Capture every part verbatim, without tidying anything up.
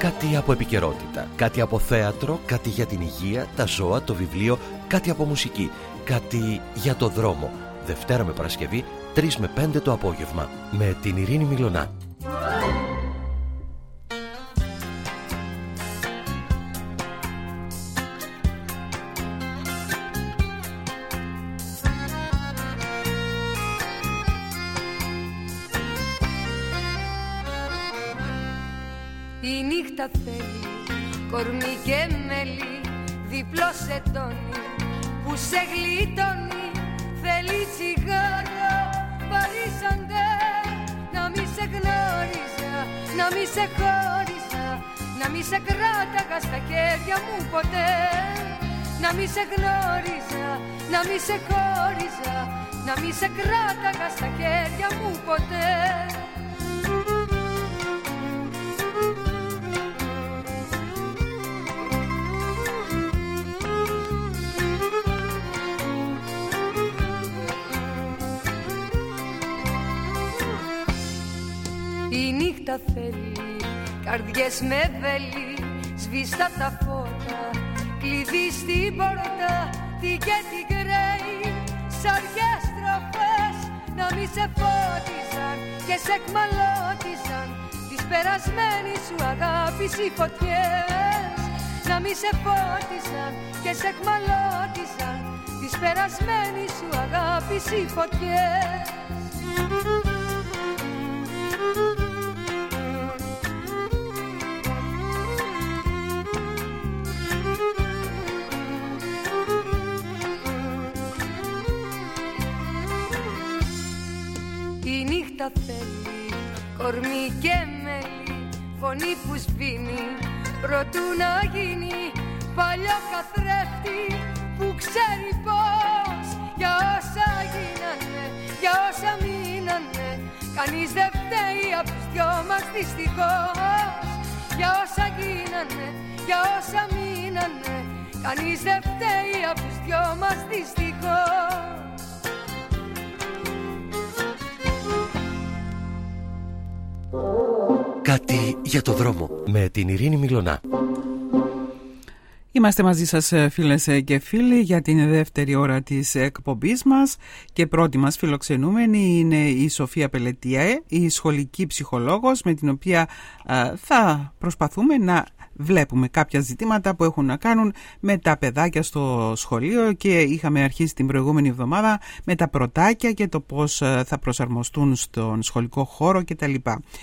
Κάτι από επικαιρότητα, κάτι από θέατρο, κάτι για την υγεία, τα ζώα, το βιβλίο, κάτι από μουσική, κάτι για το δρόμο. Δευτέρα με Παρασκευή, τρεις με πέντε το απόγευμα, με την Ειρήνη Μιλωνά. Η νύχτα θέλει κορμί και μέλι, διπλό σεντόνι που σε γλιτώνει. Θέλει τσιγάρο, παρήσαντε, να μη σε γνώριζα, να μη σε χώριζα, να μη σε κράταγα στα χέρια μου ποτέ. Να μη σε γνώριζα, να μη σε χώριζα, να μη σε κράταγα στα χέρια μου ποτέ. Η νύχτα θέλει καρδιές με βέλη, σβήστα τα φώτα, κλειδί στην πόρτα, τι και τι κρέει. Σαριές στροφές να μη σε φώτισαν και σε εκμαλώτισαν της περασμένης σου αγάπης οι φωτιές. Να μη σε φώτισαν και σε εκμαλώτισαν της περασμένης σου αγάπης οι φωτιές. Η νύχτα θέλει κορμί και μέλι, φωνή που σβήνει προτού να γίνει παλιό καθρέφτη που ξέρει πως για όσα γίνανε, για όσα μείνανε, κανείς δεν φταίει απ' τους δυο μας δυστυχώς. Για όσα γίνανε, για όσα μείνανε, κανείς δεν φταίει απ' τους δυο μας δυστυχώς. Κάτι για το δρόμο, με την Ειρήνη Μιλωνά. Είμαστε μαζί σας φίλες και φίλοι για την δεύτερη ώρα της εκπομπής μας και πρώτη μας φιλοξενούμενη είναι η Σοφία Πελετιέ, η σχολική ψυχολόγος με την οποία α, θα προσπαθούμε να βλέπουμε κάποια ζητήματα που έχουν να κάνουν με τα παιδάκια στο σχολείο και είχαμε αρχίσει την προηγούμενη εβδομάδα με τα πρωτάκια και το πώς θα προσαρμοστούν στον σχολικό χώρο κτλ.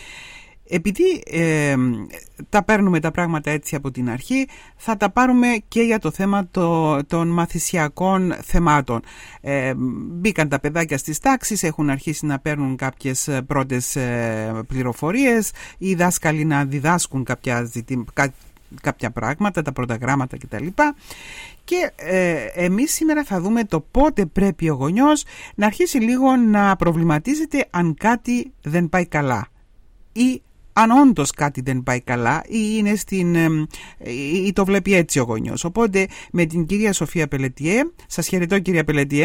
Επειδή ε, τα παίρνουμε τα πράγματα έτσι από την αρχή, θα τα πάρουμε και για το θέμα το, των μαθησιακών θεμάτων. Ε, μπήκαν τα παιδάκια στις τάξεις, έχουν αρχίσει να παίρνουν κάποιες πρώτες ε, πληροφορίες, οι δάσκαλοι να διδάσκουν κάποια, ζητή, κά, κάποια πράγματα, τα πρώτα γράμματα κτλ. Και ε, εμείς σήμερα θα δούμε το πότε πρέπει ο γονιός να αρχίσει λίγο να προβληματίζεται αν κάτι δεν πάει καλά ή αν όντως κάτι δεν πάει καλά ή, είναι στην, ή το βλέπει έτσι ο γονιός. Οπότε με την κυρία Σοφία Πελετιέ. Σας χαιρετώ κυρία Πελετιέ.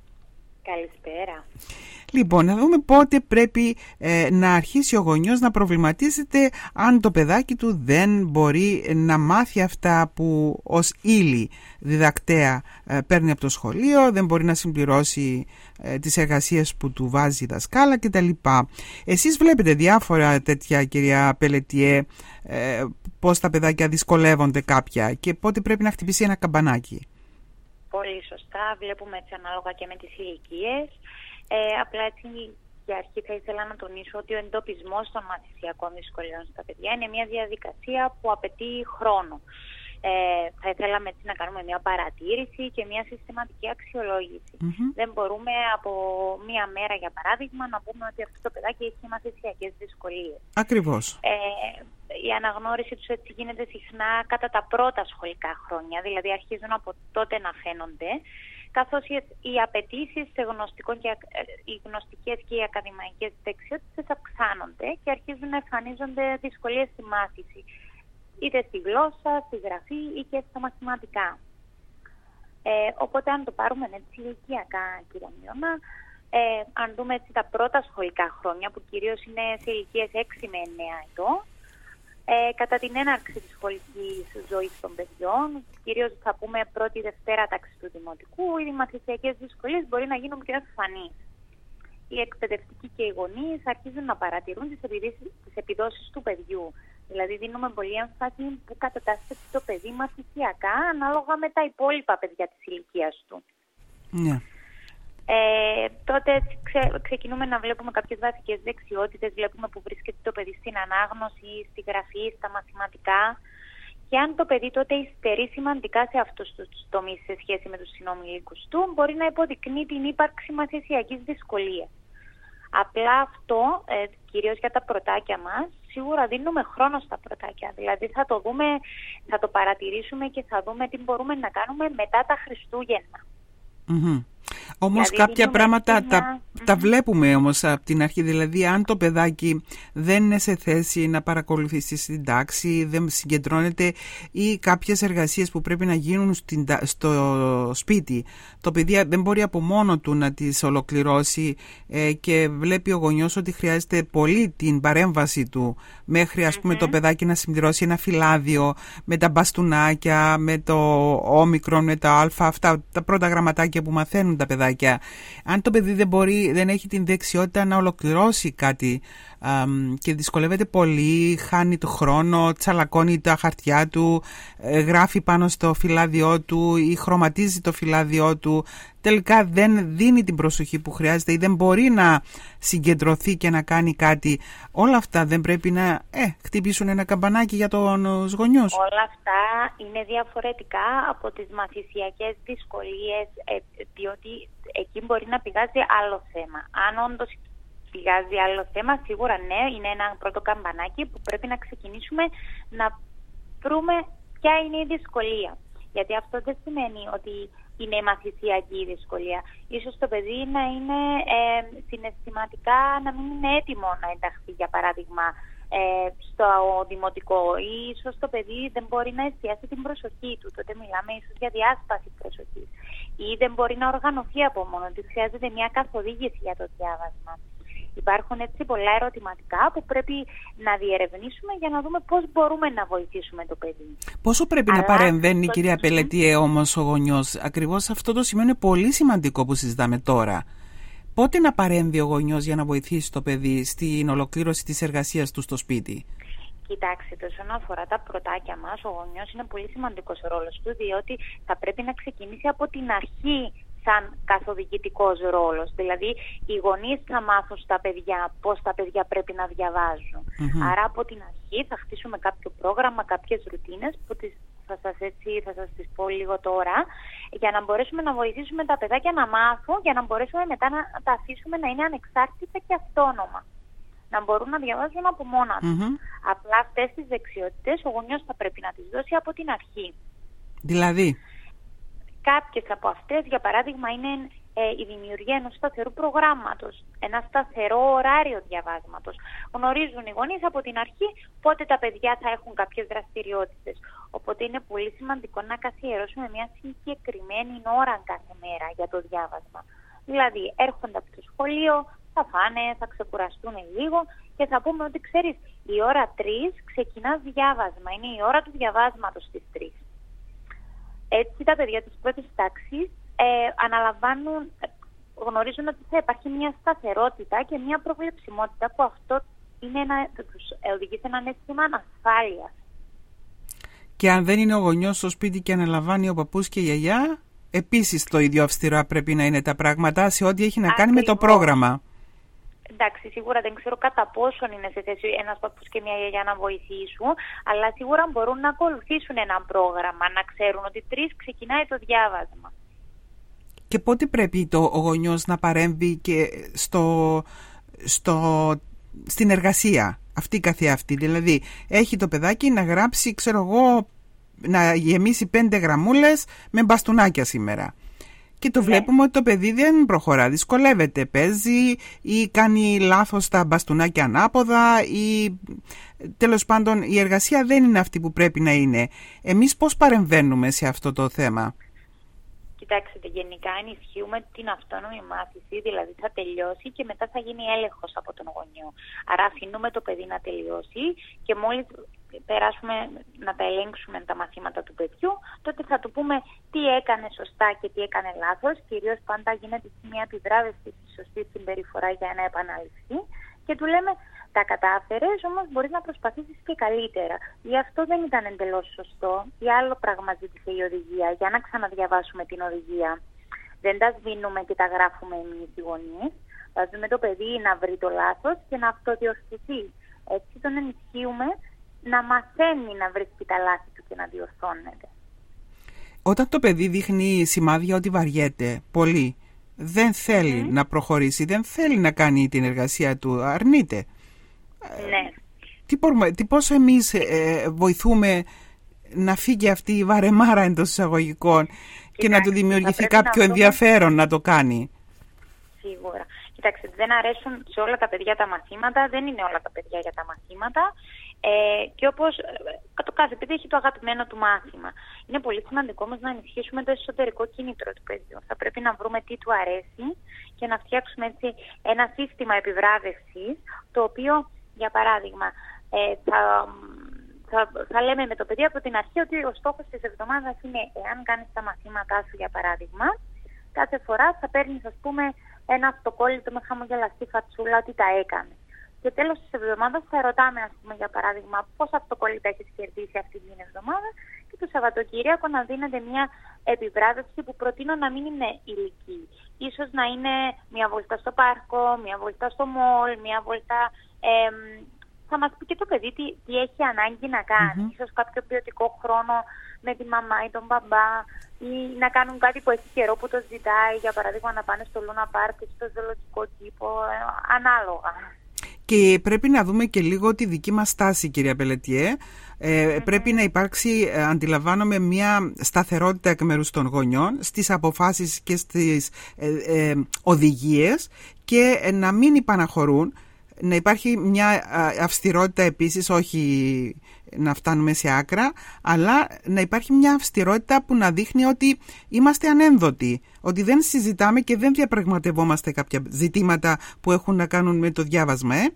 Καλησπέρα. Λοιπόν, να δούμε πότε πρέπει ε, να αρχίσει ο γονιός να προβληματίζεται αν το παιδάκι του δεν μπορεί να μάθει αυτά που ως ύλη διδακτέα ε, παίρνει από το σχολείο, δεν μπορεί να συμπληρώσει ε, τις εργασίες που του βάζει η δασκάλα κτλ. Εσείς βλέπετε διάφορα τέτοια, κυρία Πελετιέ, ε, πώς τα παιδάκια δυσκολεύονται κάποια και πότε πρέπει να χτυπήσει ένα καμπανάκι. Πολύ σωστά, βλέπουμε έτσι ανάλογα και με τις ηλικίες. Ε, απλά έτσι για αρχή θα ήθελα να τονίσω ότι ο εντοπισμός των μαθησιακών δυσκολιών στα παιδιά είναι μια διαδικασία που απαιτεί χρόνο. Ε, θα θέλαμε έτσι να κάνουμε μια παρατήρηση και μια συστηματική αξιολόγηση. Mm-hmm. Δεν μπορούμε από μια μέρα, για παράδειγμα, να πούμε ότι αυτό το παιδάκι έχει μαθησιακές δυσκολίες. Ακριβώς. Ε, η αναγνώριση τους έτσι γίνεται συχνά κατά τα πρώτα σχολικά χρόνια, δηλαδή αρχίζουν από τότε να φαίνονται, καθώς οι απαιτήσεις σε γνωστικό και, οι γνωστικές και οι ακαδημαϊκές δεξιότητες αυξάνονται και αρχίζουν να εμφανίζονται δυσκολίες στη μάθηση, είτε στη γλώσσα, στη γραφή ή και στα μαθηματικά. Ε, οπότε αν το πάρουμε έτσι ηλικιακά, κύριε Μιλωνά, ε, αν δούμε έτσι τα πρώτα σχολικά χρόνια, που κυρίως είναι σε ηλικίες έξι με εννέα ετών, Ε, κατά την έναρξη της σχολικής ζωής των παιδιών, κυρίως θα πούμε πρώτη-δευτέρα τάξη του δημοτικού, οι μαθησιακές δυσκολίες μπορεί να γίνουν πιο εμφανείς. Οι εκπαιδευτικοί και οι γονείς αρχίζουν να παρατηρούν τις, τις επιδόσεις του παιδιού. Δηλαδή δίνουμε πολύ έμφαση που κατατάσσεται το παιδί μαθησιακά ανάλογα με τα υπόλοιπα παιδιά της ηλικίας του. Ναι. Ε, τότε ξε, ξεκινούμε να βλέπουμε κάποιες βασικές δεξιότητες, βλέπουμε που βρίσκεται το παιδί στην ανάγνωση, στη γραφή, στα μαθηματικά, και αν το παιδί τότε υστερεί σημαντικά σε αυτούς τους τομείς σε σχέση με τους συνομιλίκους του, μπορεί να υποδεικνύει την ύπαρξη μαθησιακής δυσκολίας. Απλά αυτό, ε, κυρίως για τα πρωτάκια μας, σίγουρα δίνουμε χρόνο στα πρωτάκια. Δηλαδή θα το δούμε, θα το παρατηρήσουμε και θα δούμε τι μπορούμε να κάνουμε μετά τα Χριστούγεννα. Mm-hmm. Όμως Δηλαδή, κάποια πράγματα μια... τα, mm-hmm. τα βλέπουμε όμως από την αρχή. Δηλαδή αν το παιδάκι δεν είναι σε θέση να παρακολουθήσει στην τάξη, δεν συγκεντρώνεται, ή κάποιες εργασίες που πρέπει να γίνουν στην, στο σπίτι, το παιδί δεν μπορεί από μόνο του να τις ολοκληρώσει, ε, και βλέπει ο γονιός ότι χρειάζεται πολύ την παρέμβαση του μέχρι ας πούμε mm-hmm. το παιδάκι να συμπληρώσει ένα φυλάδιο με τα μπαστούνάκια, με το όμικρον, με το αλφα, αυτά τα πρώτα γραμματάκια που μαθαίνουν τα παιδάκια. Αν το παιδί δεν μπορεί, δεν έχει την δεξιότητα να ολοκληρώσει κάτι α, και δυσκολεύεται πολύ, χάνει το χρόνο, τσαλακώνει τα χαρτιά του, ε, γράφει πάνω στο φυλάδιό του ή χρωματίζει το φυλάδιό του, τελικά δεν δίνει την προσοχή που χρειάζεται ή δεν μπορεί να συγκεντρωθεί και να κάνει κάτι, όλα αυτά δεν πρέπει να ε, χτυπήσουν ένα καμπανάκι για τους γονιούς? Όλα αυτά είναι διαφορετικά από τις μαθησιακές δυσκολίες, ε, διότι εκεί μπορεί να πηγάζει άλλο θέμα. Αν όντως πηγάζει άλλο θέμα, σίγουρα ναι, είναι ένα πρώτο καμπανάκι που πρέπει να ξεκινήσουμε να βρούμε ποια είναι η δυσκολία. Γιατί αυτό δεν σημαίνει ότι είναι η μαθησιακή δυσκολία. Ίσως το παιδί να είναι ε, συναισθηματικά να μην είναι έτοιμο να ενταχθεί, για παράδειγμα, ε, στο δημοτικό, ή ίσως το παιδί δεν μπορεί να εστιάσει την προσοχή του. Τότε μιλάμε ίσως για διάσπαση προσοχής. Ή δεν μπορεί να οργανωθεί από μόνο του. Χρειάζεται μια καθοδήγηση για το διάβασμα. Υπάρχουν έτσι πολλά ερωτηματικά που πρέπει να διερευνήσουμε για να δούμε πώς μπορούμε να βοηθήσουμε το παιδί. Πόσο πρέπει Αλλά, να παρεμβαίνει, το... κυρία Πελετιέ, όμως ο γονιός? Ακριβώς αυτό το σημείο είναι πολύ σημαντικό που συζητάμε τώρα. Πότε να παρέμβει ο γονιός για να βοηθήσει το παιδί στην ολοκλήρωση της εργασίας του στο σπίτι? Κοιτάξτε, όσον αφορά τα πρωτάκια μας, ο γονιός είναι πολύ σημαντικός ο ρόλος του, διότι θα πρέπει να ξεκινήσει από την αρχή σαν καθοδηγητικός ρόλος. Δηλαδή, οι γονείς θα μάθουν στα παιδιά πώς τα παιδιά πρέπει να διαβάζουν. Mm-hmm. Άρα, από την αρχή θα χτίσουμε κάποιο πρόγραμμα, κάποιες ρουτίνες που τις, θα σας έτσι, θα σας τις πω λίγο τώρα, για να μπορέσουμε να βοηθήσουμε τα παιδάκια να μάθουν, για να μπορέσουμε μετά να τα αφήσουμε να είναι ανεξάρτητα και αυτόνομα. Να μπορούν να διαβάζουν από μόνα τους. Mm-hmm. Απλά αυτές τις δεξιότητες ο γονιός θα πρέπει να τις δώσει από την αρχή. Δηλαδή? Κάποιες από αυτές, για παράδειγμα, είναι ε, η δημιουργία ενός σταθερού προγράμματος, ένα σταθερό ωράριο διαβάσματος. Γνωρίζουν οι γονείς από την αρχή πότε τα παιδιά θα έχουν κάποιες δραστηριότητες. Οπότε είναι πολύ σημαντικό να καθιερώσουμε μια συγκεκριμένη ώρα κάθε μέρα για το διάβασμα. Δηλαδή, έρχονται από το σχολείο, θα φάνε, θα ξεκουραστούν λίγο και θα πούμε ότι ξέρεις, η ώρα τρεις ξεκινάς διάβασμα, είναι η ώρα του διαβάσματος στις τρεις. Έτσι τα παιδιά της πρώτης τάξης ε, αναλαμβάνουν, γνωρίζουν ότι θα υπάρχει μια σταθερότητα και μια προβλεψιμότητα που αυτό είναι ένα, θα τους οδηγεί σε ένα αίσθημα ασφάλειας. Και αν δεν είναι ο γονιός στο σπίτι και αναλαμβάνει ο παππούς και η γιαγιά, επίσης το ίδιο αυστηρά πρέπει να είναι τα πράγματα σε ό,τι έχει να κάνει Ακριβώς. με το πρόγραμμα. Εντάξει, σίγουρα δεν ξέρω κατά πόσον είναι σε θέση ένας παππούς και μια γιαγιά να βοηθήσουν, αλλά σίγουρα μπορούν να ακολουθήσουν ένα πρόγραμμα, να ξέρουν ότι τρεις ξεκινάει το διάβασμα. Και πότε πρέπει το, ο γονιός να παρέμβει και στο, στο, στην εργασία αυτή καθεαυτή? Δηλαδή, έχει το παιδάκι να γράψει, ξέρω εγώ, να γεμίσει πέντε γραμμούλες με μπαστούνάκια σήμερα. Και το βλέπουμε ναι. ότι το παιδί δεν προχωρά, δυσκολεύεται, παίζει ή κάνει λάθος τα μπαστούνάκια ανάποδα ή τέλος πάντων η εργασία δεν είναι αυτή που πρέπει να είναι. Εμείς πώς παρεμβαίνουμε σε αυτό το θέμα? Κοιτάξτε, γενικά ενισχύουμε την αυτόνομη μάθηση, δηλαδή θα τελειώσει και μετά θα γίνει έλεγχος από τον γονιό. Άρα αφήνουμε το παιδί να τελειώσει και μόλις περάσουμε να τα ελέγξουμε τα μαθήματα του παιδιού, τότε θα του πούμε τι έκανε σωστά και τι έκανε λάθος. Κυρίως πάντα γίνεται μια επιβράβευση στη σωστή συμπεριφορά για να επαναληφθεί και του λέμε τα κατάφερες, όμως μπορείς να προσπαθήσεις και καλύτερα. Ή αυτό δεν ήταν εντελώς σωστό, ή άλλο πράγμα ζήτησε η οδηγία, για να ξαναδιαβάσουμε την οδηγία. Δεν τα σβήνουμε και τα γράφουμε εμείς οι γονείς. Βάζουμε το παιδί να βρει το λάθος και να αυτοδιορθωθεί. Έτσι τον ενισχύουμε να μαθαίνει να βρίσκει τα λάθη του και να διορθώνεται. Όταν το παιδί δείχνει σημάδια ότι βαριέται πολύ, δεν θέλει mm. να προχωρήσει, δεν θέλει να κάνει την εργασία του, αρνείται. Ναι. Τι, μπορούμε, τι πώς εμείς ε, βοηθούμε να φύγει αυτή η βαρεμάρα εντός εισαγωγικών και, και να του δημιουργηθεί κάποιο να ενδιαφέρον να το κάνει. Σίγουρα. Κοιτάξτε, δεν αρέσουν σε όλα τα παιδιά τα μαθήματα, δεν είναι όλα τα παιδιά για τα μαθήματα. Ε, και όπως το κάθε παιδί έχει το αγαπημένο του μάθημα. Είναι πολύ σημαντικό όμως να ενισχύσουμε το εσωτερικό κίνητρο του παιδιού. Θα πρέπει να βρούμε τι του αρέσει και να φτιάξουμε έτσι ένα σύστημα επιβράβευσης, το οποίο, για παράδειγμα, ε, θα, θα, θα λέμε με το παιδί από την αρχή ότι ο στόχος της εβδομάδας είναι, εάν κάνεις τα μαθήματά σου, για παράδειγμα, κάθε φορά θα παίρνεις, ας πούμε, ένα αυτοκόλλητο με χαμογελαστή φατσούλα ότι τα έκανε. Και τέλος της εβδομάδας θα ρωτάμε, ας πούμε, για παράδειγμα, πόσα αυτοκόλλητα έχεις κερδίσει αυτή την εβδομάδα και το Σαββατοκύριακο να δίνεται μια επιβράβευση που προτείνω να μην είναι ηλική. Ίσως να είναι μια βόλτα στο πάρκο, μια βόλτα στο μολ, μια βόλτα... Ε, θα μας πει και το παιδί τι, τι έχει ανάγκη να κάνει. Mm-hmm. Ίσως κάποιο ποιοτικό χρόνο με τη μαμά ή τον μπαμπά ή να κάνουν κάτι που έχει καιρό που το ζητάει, για παράδειγμα να πάνε στο Λούνα Πάρκ ή στο ζωολογικό κήπο, ε, ανάλογα. Και πρέπει να δούμε και λίγο τη δική μας στάση, κυρία Πελετιέ. Ε, mm-hmm. Πρέπει να υπάρξει, ε, αντιλαμβάνομαι, μια σταθερότητα εκ μέρους των γονιών στις αποφάσεις και στις ε, ε, οδηγίες και ε, να μην υπαναχωρούν. Να υπάρχει μια αυστηρότητα επίσης, όχι να φτάνουμε σε άκρα, αλλά να υπάρχει μια αυστηρότητα που να δείχνει ότι είμαστε ανένδοτοι, ότι δεν συζητάμε και δεν διαπραγματευόμαστε κάποια ζητήματα που έχουν να κάνουν με το διάβασμα. Ε?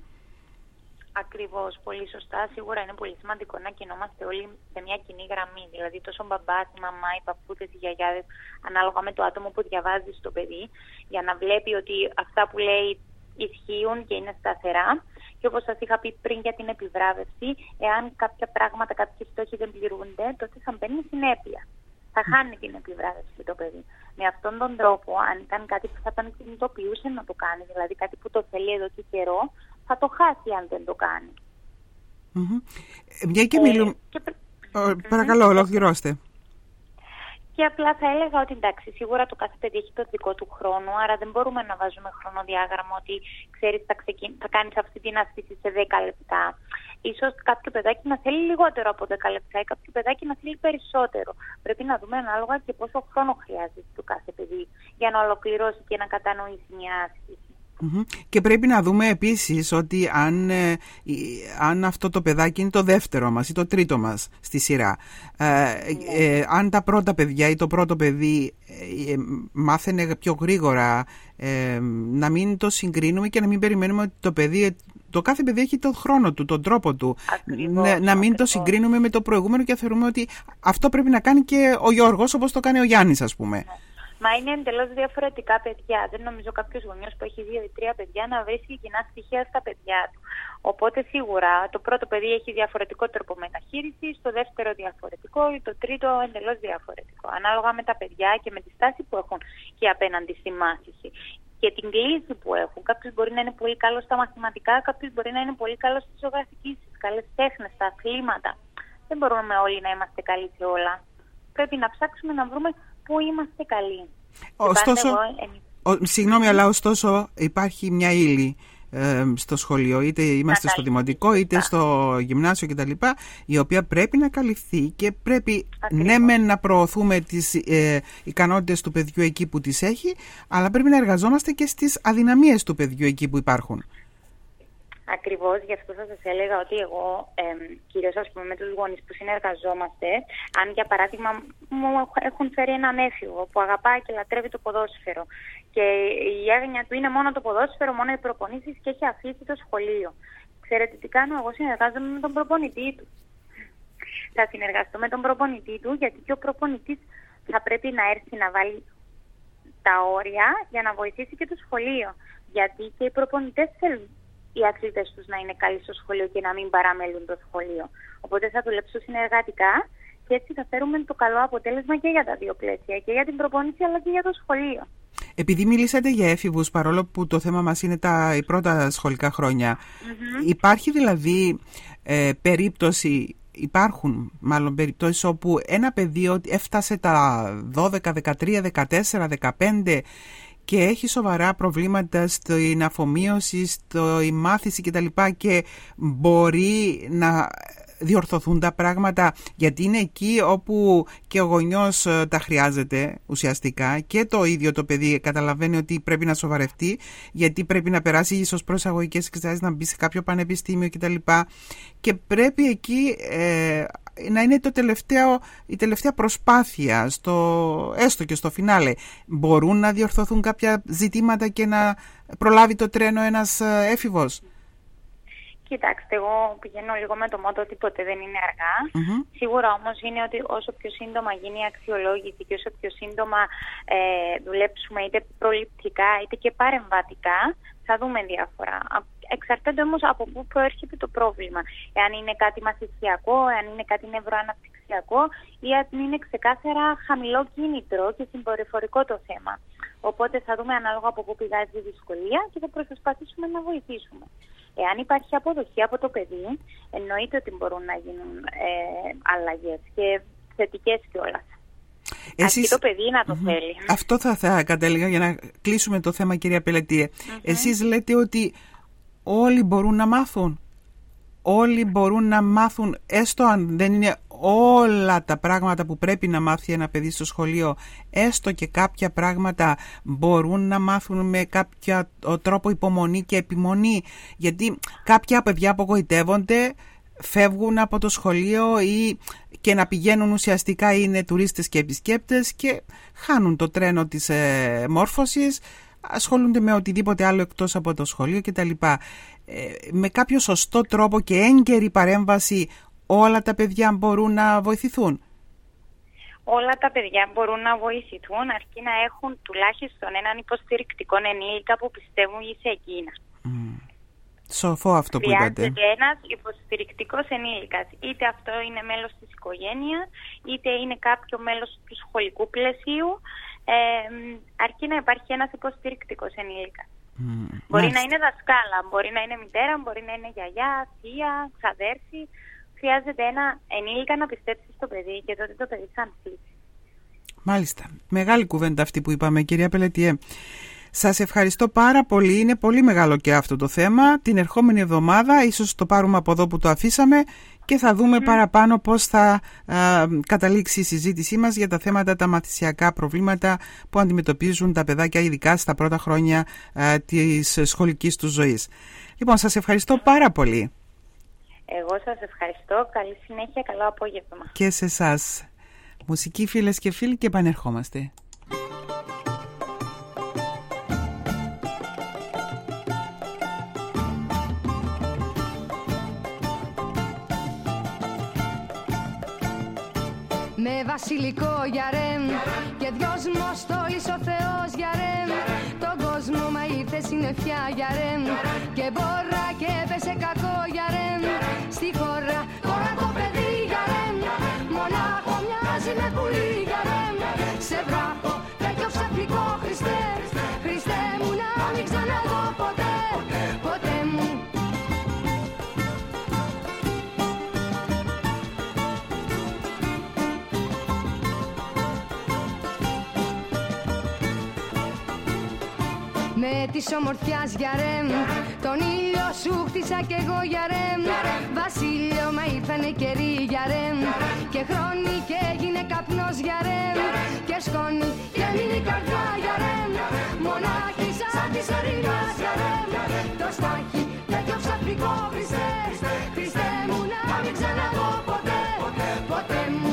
Ακριβώς, πολύ σωστά. Σίγουρα είναι πολύ σημαντικό να κινούμαστε όλοι σε μια κοινή γραμμή. Δηλαδή, τόσο ο μπαμπάς, η μαμά, οι παππούδες, οι γιαγιάδες, ανάλογα με το άτομο που διαβάζει στο παιδί, για να βλέπει ότι αυτά που λέει ισχύουν και είναι σταθερά. Και όπως σας είχα πει πριν για την επιβράβευση, εάν κάποια πράγματα, κάποιοι στόχοι δεν πληρούνται, τότε θα μπαίνει συνέπεια. Θα χάνει την επιβράβευση το παιδί. Με αυτόν τον τρόπο, αν ήταν κάτι που θα τον κινητοποιούσε να το κάνει, δηλαδή κάτι που το θέλει εδώ και καιρό, θα το χάσει αν δεν το κάνει. Mm-hmm. Μια και μιλούμε... Ε, και... Oh, παρακαλώ, ολοκληρώστε. Και απλά θα έλεγα ότι εντάξει, σίγουρα το κάθε παιδί έχει το δικό του χρόνο, άρα δεν μπορούμε να βάζουμε χρονοδιάγραμμα ότι ξέρεις θα, ξεκιν... θα κάνεις αυτή την άσκηση σε δέκα λεπτά. Ίσως κάποιο παιδάκι να θέλει λιγότερο από δέκα λεπτά ή κάποιο παιδάκι να θέλει περισσότερο. Πρέπει να δούμε ανάλογα και πόσο χρόνο χρειάζεται το κάθε παιδί για να ολοκληρώσει και να κατανοήσει μια άσκηση. Mm-hmm. Και πρέπει να δούμε επίσης ότι αν, ε, αν αυτό το παιδάκι είναι το δεύτερο μας ή το τρίτο μας στη σειρά, ε, ε, αν τα πρώτα παιδιά ή το πρώτο παιδί ε, ε, μάθαινε πιο γρήγορα, ε, να μην το συγκρίνουμε και να μην περιμένουμε ότι το παιδί, το κάθε παιδί έχει τον χρόνο του, τον τρόπο του. Ακριβώς, να, να μην ακριβώς. Το συγκρίνουμε με το προηγούμενο και θεωρούμε ότι αυτό πρέπει να κάνει και ο Γιώργος όπως το κάνει ο Γιάννης, ας πούμε. Μα είναι εντελώς διαφορετικά παιδιά. Δεν νομίζω κάποιος γονιός που έχει δύο ή τρία παιδιά να βρίσκει κοινά στοιχεία στα παιδιά του. Οπότε σίγουρα το πρώτο παιδί έχει διαφορετικό τρόπο μεταχείρισης, το δεύτερο διαφορετικό ή το τρίτο εντελώς διαφορετικό. Ανάλογα με τα παιδιά και με τη στάση που έχουν και απέναντι στη μάθηση. Και την κλίση που έχουν. Κάποιος μπορεί να είναι πολύ καλός στα μαθηματικά, κάποιος μπορεί να είναι πολύ καλός στη ζωγραφική, στις καλές τέχνες, στα αθλήματα. Δεν μπορούμε όλοι να είμαστε καλοί σε όλα. Πρέπει να ψάξουμε να βρούμε πού είμαστε καλοί. Ωστόσο, εγώ... ο, συγγνώμη, αλλά ωστόσο υπάρχει μια ύλη ε, στο σχολείο, είτε είμαστε στο δημοτικό είτε στο γυμνάσιο κτλ, η οποία πρέπει να καλυφθεί και πρέπει Ακριβώς. ναι μεν να προωθούμε τις ε, ικανότητες του παιδιού εκεί που τις έχει, αλλά πρέπει να εργαζόμαστε και στις αδυναμίες του παιδιού εκεί που υπάρχουν. Ακριβώς, γι' αυτό θα σας έλεγα ότι εγώ, ε, κυρίως ας πούμε με τους γονείς που συνεργαζόμαστε, αν για παράδειγμα μου έχουν φέρει έναν έφηβο που αγαπάει και λατρεύει το ποδόσφαιρο και η έγνοια του είναι μόνο το ποδόσφαιρο, μόνο οι προπονήσεις και έχει αφήσει το σχολείο. Ξέρετε τι κάνω, εγώ συνεργάζομαι με τον προπονητή του. θα συνεργαστώ με τον προπονητή του, γιατί και ο προπονητής θα πρέπει να έρθει να βάλει τα όρια για να βοηθήσει και το σχολείο. Γιατί και οι προπονητές θέλουν οι αθλητές τους να είναι καλοί στο σχολείο και να μην παραμελούν το σχολείο. Οπότε θα δουλέψω συνεργατικά και έτσι θα φέρουμε το καλό αποτέλεσμα και για τα δύο πλαίσια, και για την προπόνηση αλλά και για το σχολείο. Επειδή μιλήσατε για έφηβους, παρόλο που το θέμα μας είναι τα οι πρώτα σχολικά χρόνια, mm-hmm. υπάρχει δηλαδή ε, περίπτωση, υπάρχουν μάλλον περιπτώσεις όπου ένα παιδί έφτασε τα δώδεκα, δεκατρία, δεκατέσσερα, δεκαπέντε και έχει σοβαρά προβλήματα στην αφομοίωση, στη μάθηση κτλ. Και μπορεί να διορθωθούν τα πράγματα, γιατί είναι εκεί όπου και ο γονιός τα χρειάζεται ουσιαστικά, και το ίδιο το παιδί καταλαβαίνει ότι πρέπει να σοβαρευτεί, γιατί πρέπει να περάσει ίσως προσαγωγικές εξετάσεις, να μπει σε κάποιο πανεπιστήμιο κτλ. Και πρέπει εκεί ε, να είναι το τελευταίο, η τελευταία προσπάθεια, στο, έστω και στο φινάλε. Μπορούν να διορθωθούν κάποια ζητήματα και να προλάβει το τρένο ένας έφηβος? Κοιτάξτε, εγώ πηγαίνω λίγο με το μότο ότι ποτέ δεν είναι αργά. Mm-hmm. Σίγουρα όμως είναι ότι όσο πιο σύντομα γίνει η αξιολόγηση και όσο πιο σύντομα ε, δουλέψουμε είτε προληπτικά είτε και παρεμβατικά, θα δούμε διάφορα. Εξαρτάται όμως από πού προέρχεται το πρόβλημα. Εάν είναι κάτι μαθησιακό, εάν είναι κάτι νευροαναπτυξιακό ή αν είναι ξεκάθαρα χαμηλό κίνητρο και συμπεριφορικό το θέμα. Οπότε θα δούμε ανάλογα από πού πηγάζει η δυσκολία και θα προσπαθήσουμε να βοηθήσουμε. Εάν υπάρχει αποδοχή από το παιδί, εννοείται ότι μπορούν να γίνουν ε, αλλαγές και θετικές κιόλας. Εσείς... Αρκεί το παιδί να το mm-hmm. θέλει. Αυτό θα, θα κατέληγα για να κλείσουμε το θέμα, κυρία Πελετίε. Mm-hmm. Εσείς λέτε ότι όλοι μπορούν να μάθουν. Όλοι μπορούν να μάθουν, έστω αν δεν είναι όλα τα πράγματα που πρέπει να μάθει ένα παιδί στο σχολείο, έστω και κάποια πράγματα μπορούν να μάθουν με κάποιο τρόπο υπομονή και επιμονή, γιατί κάποια παιδιά απογοητεύονται, φεύγουν από το σχολείο ή και να πηγαίνουν ουσιαστικά είναι τουρίστες και επισκέπτες και χάνουν το τρένο της ε, μόρφωσης, ασχολούνται με οτιδήποτε άλλο εκτός από το σχολείο κτλ. Ε, με κάποιο σωστό τρόπο και έγκαιρη παρέμβαση όλα τα παιδιά μπορούν να βοηθηθούν. Όλα τα παιδιά μπορούν να βοηθηθούν αρκεί να έχουν τουλάχιστον έναν υποστηρικτικό ενήλικα που πιστεύουν σε εκείνα. Mm. Σοφό αυτό που είπατε. Χρειάζεται ένας υποστηρικτικός ενήλικας. Είτε αυτό είναι μέλος της οικογένειας, είτε είναι κάποιο μέλος του σχολικού πλαισίου. Ε, αρκεί να υπάρχει ένας υποστηρικτικός ενήλικας. Mm, μπορεί μάλιστα. να είναι δασκάλα, μπορεί να είναι μητέρα, μπορεί να είναι γιαγιά, θεία, ξαδέρφη. Χρειάζεται ένα ενήλικα να πιστέψει στο παιδί και τότε το παιδί θα ανθίσει. Μάλιστα. Μεγάλη κουβέντα αυτή που είπαμε, κυρία Πελετιέ. Σας ευχαριστώ πάρα πολύ. Είναι πολύ μεγάλο και αυτό το θέμα. Την ερχόμενη εβδομάδα ίσως το πάρουμε από εδώ που το αφήσαμε και θα δούμε mm. παραπάνω πώς θα α, καταλήξει η συζήτησή μας για τα θέματα, τα μαθησιακά προβλήματα που αντιμετωπίζουν τα παιδάκια ειδικά στα πρώτα χρόνια α, της σχολικής τους ζωής. Λοιπόν, σας ευχαριστώ πάρα πολύ. Εγώ σας ευχαριστώ. Καλή συνέχεια, καλό απόγευμα. Και σε εσάς. Μουσική, φίλες και φίλοι, και επανερχόμαστε. Με βασιλικό γιαρέμ και δυος μοστόλης ο Θεός γιαρέμ. Τον κόσμο μα ήρθε συννεφιά γιαρέμ και μπόρα και έπεσε κακό γιαρέμ. Στη χώρα τώρα το παιδί γιαρέμ μονάχο μοιάζει με πουλί γιαρέμ. Σε βράχο τέτοιο ψευτικό Χριστέ, Χριστέ μου να μην ξαναδώ ποτέ, ποτέ μου. Με της ομορφιάς γιαρέμ, τον ήλιο σου χτίσα κι εγώ γιαρέμ. Βασίλειο μα ήρθανε καιροί γιαρέμ και χρόνοι και έγινε καπνός γιαρέμ και σκόνη και μείνει η καρδιά γιαρέμ. Μονάχη σαν της ορεινάς γιαρέμ. Το στάχι τέτοιο ψαφρικό Χριστέ, Χριστέ μου να μην ξαναδώ ποτέ, ποτέ μου.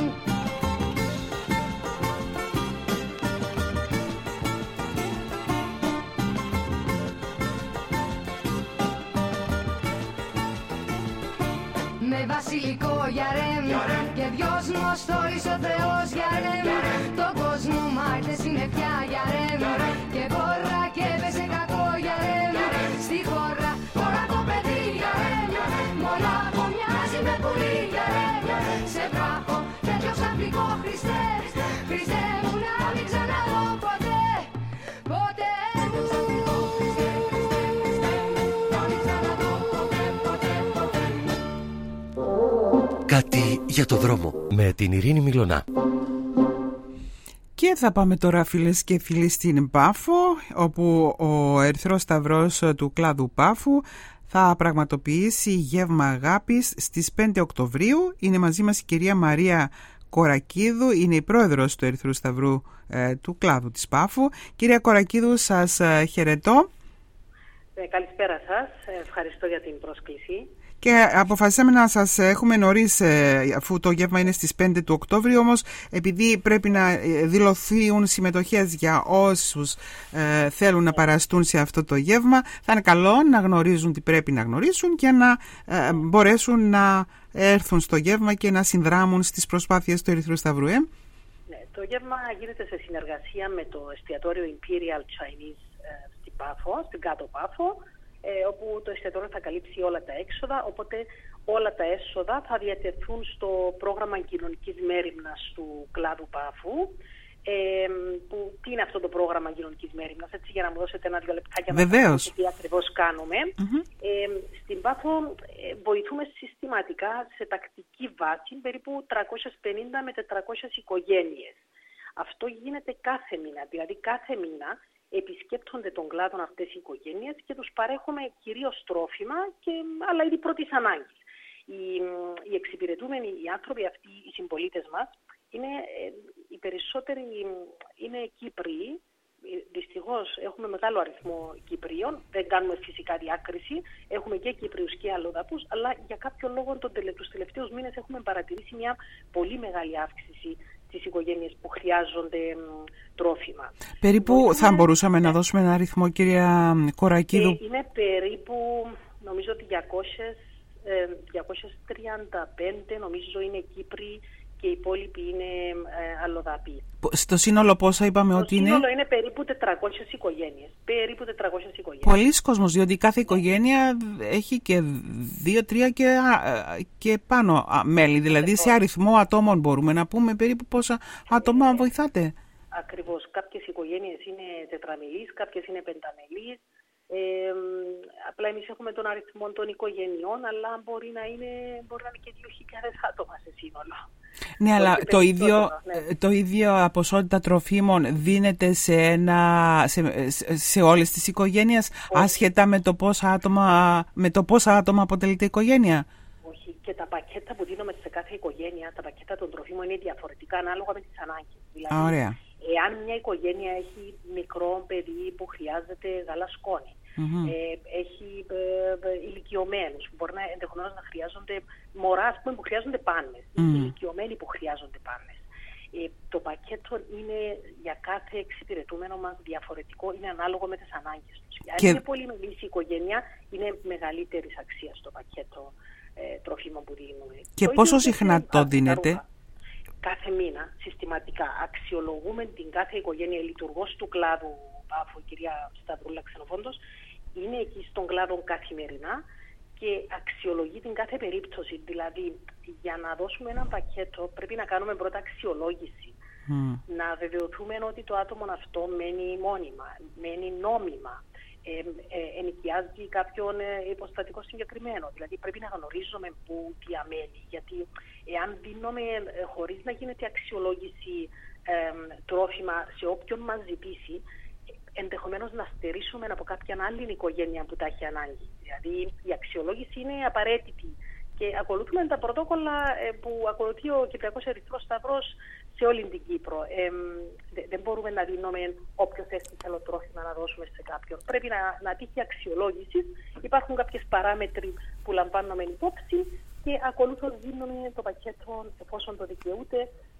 Με βασιλικό για ρεμ, και δυόσμος θόρυς ο Θεός για ρεμ. Το κόσμο μάρτες είναι πια για ρεμ, και βόρα και έπεσε κακό για ρεμ. Στη χώρα τώρα το παιδί για ρεμ, μονάχο μοιάζει με πουλί για ρεμ. Σε βράχο τέτοιος αφρικό Χριστέ, Χριστέ μου να μην ξαναδώ ποτέ, ποτέ μου. Κάτι για το δρόμο με την Ειρήνη Μιλωνά. Και θα πάμε τώρα, φίλες και φίλοι, στην Πάφο, όπου ο Ερυθρός Σταυρός του κλάδου Πάφου θα πραγματοποιήσει γεύμα αγάπης στις πέντε Οκτωβρίου. Είναι μαζί μας η κυρία Μαρία Κορακίδου, είναι η πρόεδρος του Ερυθρού Σταυρού ε, του κλάδου της Πάφου. Κυρία Κορακίδου, σας ε, χαιρετώ. Ε, καλησπέρα σας, ευχαριστώ για την πρόσκληση. Και αποφασίσαμε να σας έχουμε νωρίς, αφού το γεύμα είναι στις πέντε του Οκτώβριου, όμως επειδή πρέπει να δηλωθούν συμμετοχές για όσους ε, θέλουν να παραστούν σε αυτό το γεύμα, θα είναι καλό να γνωρίζουν τι πρέπει να γνωρίσουν και να ε, μπορέσουν να έρθουν στο γεύμα και να συνδράμουν στις προσπάθειες του Ερυθρού Σταυρού. Ε? Ναι, το γεύμα γίνεται σε συνεργασία με το εστιατόριο Imperial Chinese ε, στην Πάφο, στην κάτω Πάφο, όπου το εστιατόριο θα καλύψει όλα τα έξοδα, οπότε όλα τα έσοδα θα διατεθούν στο πρόγραμμα κοινωνικής μέριμνας του κλάδου Πάφου. Ε, που, τι είναι αυτό το πρόγραμμα κοινωνικής μέριμνας, έτσι, για να μου δώσετε ένα δύο λεπτάκια να δείτε τι ακριβώς κάνουμε. Mm-hmm. Ε, στην Πάφο ε, βοηθούμε συστηματικά σε τακτική βάση περίπου τριακόσιες πενήντα με τετρακόσιες οικογένειες. Αυτό γίνεται κάθε μήνα, δηλαδή κάθε μήνα επισκέπτονται τον κλάδο αυτές οι οικογένειες και τους παρέχουμε κυρίως τρόφιμα και άλλα είδη πρώτης ανάγκης. Οι, οι εξυπηρετούμενοι, οι άνθρωποι αυτοί, οι συμπολίτες μας, είναι, οι περισσότεροι είναι Κύπριοι. Δυστυχώς έχουμε μεγάλο αριθμό Κυπρίων, δεν κάνουμε φυσικά διάκριση, έχουμε και Κύπριους και αλλοδαπούς, αλλά για κάποιο λόγο τους τελευταίους μήνες έχουμε παρατηρήσει μια πολύ μεγάλη αύξηση τις οικογένειες που χρειάζονται μ, τρόφιμα. Περίπου Μπορούμε... θα μπορούσαμε να δώσουμε ένα αριθμό, κυρία Κορακίδου. Ε, είναι περίπου, νομίζω, διακόσιες τριάντα πέντε, νομίζω είναι Κύπροι και οι υπόλοιποι είναι ε, αλλοδαποί. Στο σύνολο πόσα είπαμε Στο ότι είναι? Στο σύνολο είναι περίπου τετρακόσιες οικογένειες. Περίπου τετρακόσιες οικογένειες. Πολλοί κόσμος, διότι κάθε οικογένεια έχει και δύο, τρία και, και πάνω μέλη. Δηλαδή ε, σε αριθμό ατόμων μπορούμε να πούμε περίπου πόσα άτομα ε, βοηθάτε. Ακριβώς. Κάποιες οικογένειες είναι τετραμελείς, κάποιες είναι πενταμελείς. Ε, απλά εμείς έχουμε τον αριθμό των οικογενειών, αλλά μπορεί να είναι, μπορεί να είναι και δύο χιλιάδες άτομα σε σύνολο. Ναι, αλλά το ίδιο, ναι. το ίδιο ποσότητα τροφίμων δίνεται σε, ένα, σε, σε όλες τις οικογένειες, όχι, άσχετα με το, πόσα άτομα, με το πόσα άτομα αποτελείται η οικογένεια? Όχι, και τα πακέτα που δίνουμε σε κάθε οικογένεια, τα πακέτα των τροφίμων είναι διαφορετικά ανάλογα με τις ανάγκες. Δηλαδή, Α, ωραία. εάν μια οικογένεια έχει μικρό παιδί που χρειάζεται γαλασκόνη, mm-hmm. ε, έχει ε, ε, ηλικιωμένους που μπορεί να, ενδεχομένως να χρειάζονται μωρά, ας πούμε, που χρειάζονται πάνες, mm. ηλικιωμένοι που χρειάζονται πάνες. Ε, το πακέτο είναι για κάθε εξυπηρετούμενο μας διαφορετικό, είναι ανάλογο με τις ανάγκες τους. Αν και... είναι πολύ μεγάλη η οικογένεια, είναι μεγαλύτερης αξίας το πακέτο ε, τροφίμων που δίνουμε. Και το πόσο συχνά το δίνετε? Κάθε μήνα, συστηματικά, αξιολογούμε την κάθε οικογένεια. Η λειτουργός του κλάδου Πάφου, η κυρία Σταυρούλα Ξενοφόντος, είναι εκεί στον κλάδο καθημερινά και αξιολογεί την κάθε περίπτωση. Δηλαδή, για να δώσουμε ένα πακέτο πρέπει να κάνουμε πρώτα αξιολόγηση. Mm. Να βεβαιωθούμε ότι το άτομο αυτό μένει μόνιμα, μένει νόμιμα, ε, ε, ενοικιάζει κάποιον ε, υποστατικό συγκεκριμένο. Δηλαδή πρέπει να γνωρίζουμε πού διαμένει. Γιατί εάν δίνουμε ε, χωρίς να γίνεται αξιολόγηση ε, τρόφιμα σε όποιον μας ζητήσει, ενδεχομένως να στερήσουμε από κάποια άλλη οικογένεια που τα έχει ανάγκη. Δηλαδή η αξιολόγηση είναι απαραίτητη και ακολουθούμε τα πρωτόκολλα ε, που ακολουθεί ο Κυπριακός Ερυθρός Σταυρός σε όλη την Κύπρο. Ε, δεν μπορούμε να δίνουμε όποιος έχει θέλω τρόφιμα να δώσουμε σε κάποιον. Πρέπει να, να τύχει αξιολόγηση. Υπάρχουν κάποιες παράμετροι που λαμβάνουμε υπόψη και ακολούθως δίνουμε το πακέτο εφόσον το δικαιούται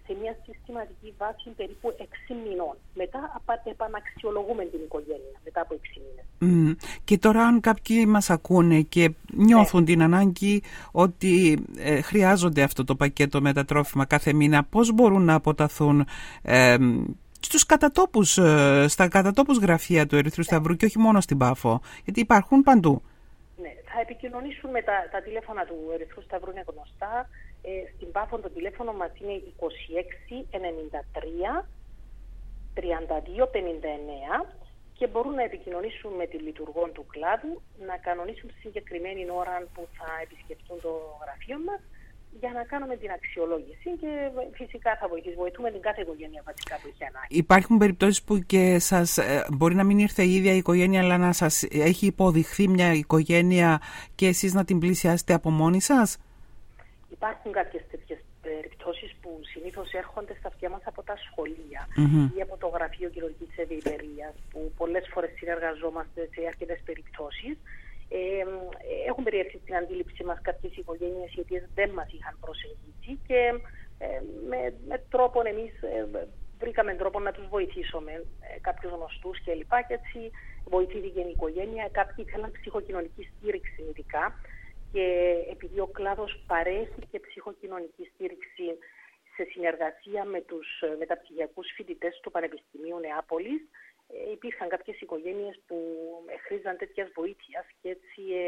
σε μια συστηματική βάση περίπου έξι μηνών. Μετά επαναξιολογούμε την οικογένεια, μετά από έξι μήνες. Mm. Και τώρα αν κάποιοι μας ακούνε και νιώθουν ναι. την ανάγκη ότι ε, χρειάζονται αυτό το πακέτο με τα τρόφιμα κάθε μήνα, πώς μπορούν να αποταθούν ε, στους κατατόπους, ε, στα κατατόπους γραφεία του Ερυθρού Σταυρού ναι. και όχι μόνο στην Πάφο, γιατί υπάρχουν παντού. Ναι, θα επικοινωνήσουν με τα, τα τηλέφωνα του Ερυθρού Σταυρού, είναι γνωστά. Ε, στην Πάφο το τηλέφωνο μας είναι είκοσι έξι ενενήντα τρία τριάντα δύο πενήντα εννέα και μπορούν να επικοινωνήσουν με τη λειτουργό του κλάδου, να κανονίσουν συγκεκριμένη ώρα που θα επισκεφτούν το γραφείο μας για να κάνουμε την αξιολόγηση και φυσικά θα βοηθήσουμε. Βοηθούμε την κάθε οικογένεια βασικά που έχει ανάγκη. Υπάρχουν περιπτώσεις που και σας, μπορεί να μην ήρθε η ίδια η οικογένεια, αλλά να σας έχει υποδειχθεί μια οικογένεια και εσείς να την πλησιάσετε από μόνοι σας? Υπάρχουν κάποιες τέτοιες περιπτώσεις που συνήθως έρχονται στα αυτιά μας από τα σχολεία mm-hmm. ή από το Γραφείο Κοινωνικής Ευημερίας, που πολλές φορές συνεργαζόμαστε σε αρκετές περιπτώσεις. Ε, έχουν περιέλθει στην αντίληψή μας κάποιες οικογένειες οι οποίες δεν μας είχαν προσεγγίσει και ε, με, με τρόπο εμείς ε, βρήκαμε τρόπο να τους βοηθήσουμε, ε, κάποιους γνωστούς κλπ. Και, και έτσι βοηθήθηκε η οικογένεια. Κάποιοι θέλαν ψυχοκοινωνική στήριξη ειδικά. Και επειδή ο κλάδος παρέχει και ψυχοκοινωνική στήριξη σε συνεργασία με τους μεταπτυχιακούς φοιτητές του Πανεπιστημίου Νεάπολης, ε, υπήρχαν κάποιες οικογένειες που χρήζαν τέτοιας βοήθειας και έτσι ε,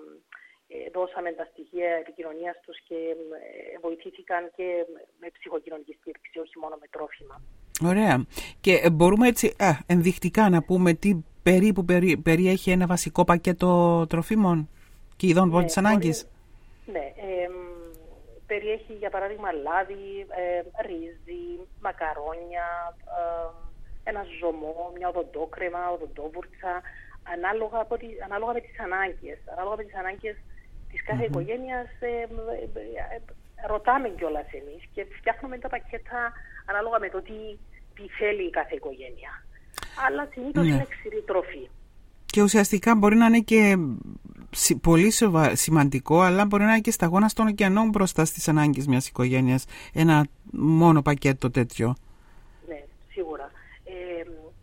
ε, δώσαμε τα στοιχεία επικοινωνίας τους και ε, βοηθήθηκαν και με ψυχοκοινωνική στήριξη, όχι μόνο με τρόφιμα. Ωραία. Και μπορούμε έτσι α, ενδεικτικά να πούμε τι περίπου περί, περιέχει ένα βασικό πακέτο τροφίμων και ειδών πρώτης ναι, ανάγκης? Ναι, ε, περιέχει για παράδειγμα λάδι, ε, ρύζι, μακαρόνια, ε, ένα ζωμό, μια οδοντόκρεμα, οδοντόβουρτσα, ανάλογα, από τη, ανάλογα με τις ανάγκες. Ανάλογα με τις ανάγκες της κάθε mm-hmm. οικογένειας ε, ε, ε, ε, ρωτάμε κιόλας εμείς και φτιάχνουμε τα πακέτα ανάλογα με το τι, τι θέλει η κάθε οικογένεια. Αλλά συνήθως mm-hmm. είναι ξηρή τροφή. Και ουσιαστικά μπορεί να είναι και πολύ σημαντικό, αλλά μπορεί να είναι και σταγόνα στον ωκεανό μπροστά στις ανάγκες μιας οικογένειας. Ένα μόνο πακέτο τέτοιο. Ναι, σίγουρα. Ε,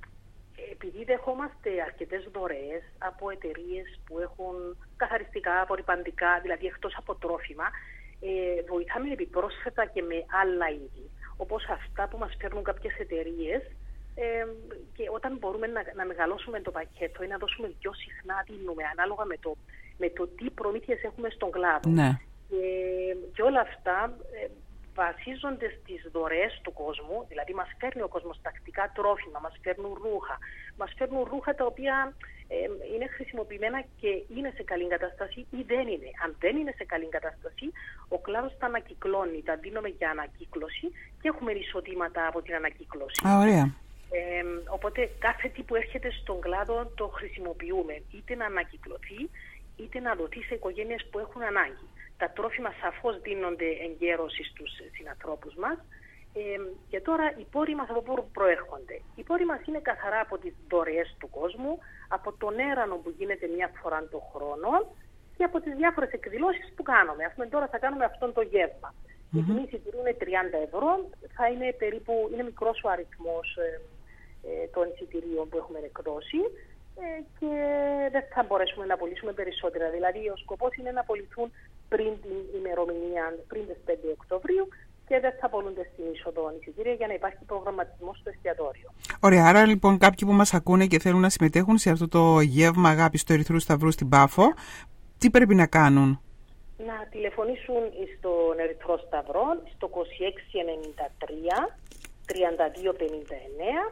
επειδή δεχόμαστε αρκετές δωρεές από εταιρείες που έχουν καθαριστικά, απορρυπαντικά, δηλαδή εκτός από τρόφιμα, ε, βοηθάμε επιπρόσθετα και με άλλα είδη. Όπως αυτά που μας φέρνουν κάποιες εταιρείες. Ε, και όταν μπορούμε να, να μεγαλώσουμε το πακέτο ή να δώσουμε πιο συχνά δίνουμε ανάλογα με το, με το τι προμήθειες έχουμε στον κλάδο. Ναι. Και, και όλα αυτά ε, βασίζονται στις δωρεές του κόσμου, δηλαδή μας φέρνει ο κόσμος τακτικά τρόφιμα, μας φέρνουν ρούχα, μας φέρνουν ρούχα τα οποία ε, είναι χρησιμοποιημένα και είναι σε καλή κατάσταση ή δεν είναι. Αν δεν είναι σε καλή κατάσταση, ο κλάδος τα ανακυκλώνει, τα δίνουμε για ανακύκλωση και έχουμε εισοδήματα από την ανακύκλωση. Α, ωραία. Ε, οπότε κάθε τι που έρχεται στον κλάδο το χρησιμοποιούμε, είτε να ανακυκλωθεί είτε να δοθεί σε οικογένειες που έχουν ανάγκη. Τα τρόφιμα σαφώς δίνονται εγκαίρως στους συνανθρώπους μας ε, και τώρα οι πόροι μας από πού προέρχονται. Οι πόροι μας είναι καθαρά από τις δωρεές του κόσμου, από τον έρανο που γίνεται μια φορά το χρόνο και από τις διάφορες εκδηλώσεις που κάνουμε. Ας πούμε τώρα θα κάνουμε αυτόν το γεύμα. Mm-hmm. Η τιμή εισιτηρίου είναι τριάντα ευρώ, θα είναι περίπου, είναι μικρός ο αριθμός ε, ε, των εισιτηρίων που έχουμε εκδώσει ε, και δεν θα μπορέσουμε να πωλήσουμε περισσότερα. Δηλαδή ο σκοπός είναι να πωληθούν πριν την ημερομηνία, πριν τις πέντε Οκτωβρίου και δεν θα πωλούνται στην είσοδο εισιτήρια για να υπάρχει προγραμματισμός στο εστιατόριο. Ωραία, άρα λοιπόν κάποιοι που μας ακούνε και θέλουν να συμμετέχουν σε αυτό το γεύμα αγάπης του Ερυθρού Σταυρού στην Πάφο, τι πρέπει να κάνουν? Να τηλεφωνήσουν στον Ερυθρό Σταυρό στο είκοσι έξι ενενήντα τρία τριάντα δύο πενήντα εννέα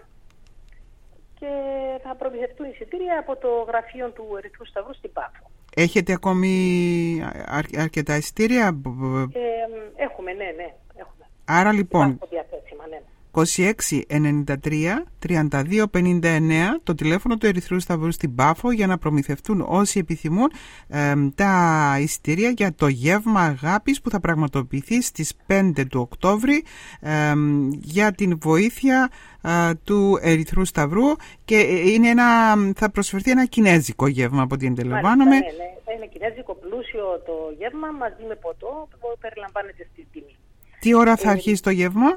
και θα προμηθευτούν εισιτήρια από το γραφείο του Ερυθρού Σταυρού στην Πάφο. Έχετε ακόμη αρ- αρκετά εισιτήρια? Ε, έχουμε, ναι, ναι. Έχουμε. Άρα λοιπόν διαθέσιμα, ναι. είκοσι έξι ενενήντα τρία τριάντα δύο πενήντα εννέα το τηλέφωνο του Ερυθρού Σταυρού στην Πάφο για να προμηθευτούν όσοι επιθυμούν ε, τα εισιτήρια για το γεύμα αγάπης που θα πραγματοποιηθεί στις πέντε του Οκτώβρη ε, για την βοήθεια ε, του Ερυθρού Σταυρού και είναι ένα, θα προσφερθεί ένα κινέζικο γεύμα από ό,τι αντιλαμβάνομαι. Ναι, ναι. Θα είναι κινέζικο πλούσιο το γεύμα μαζί με ποτό που περιλαμβάνεται στη τιμή. Τι ώρα θα ε, αρχίσει το γεύμα?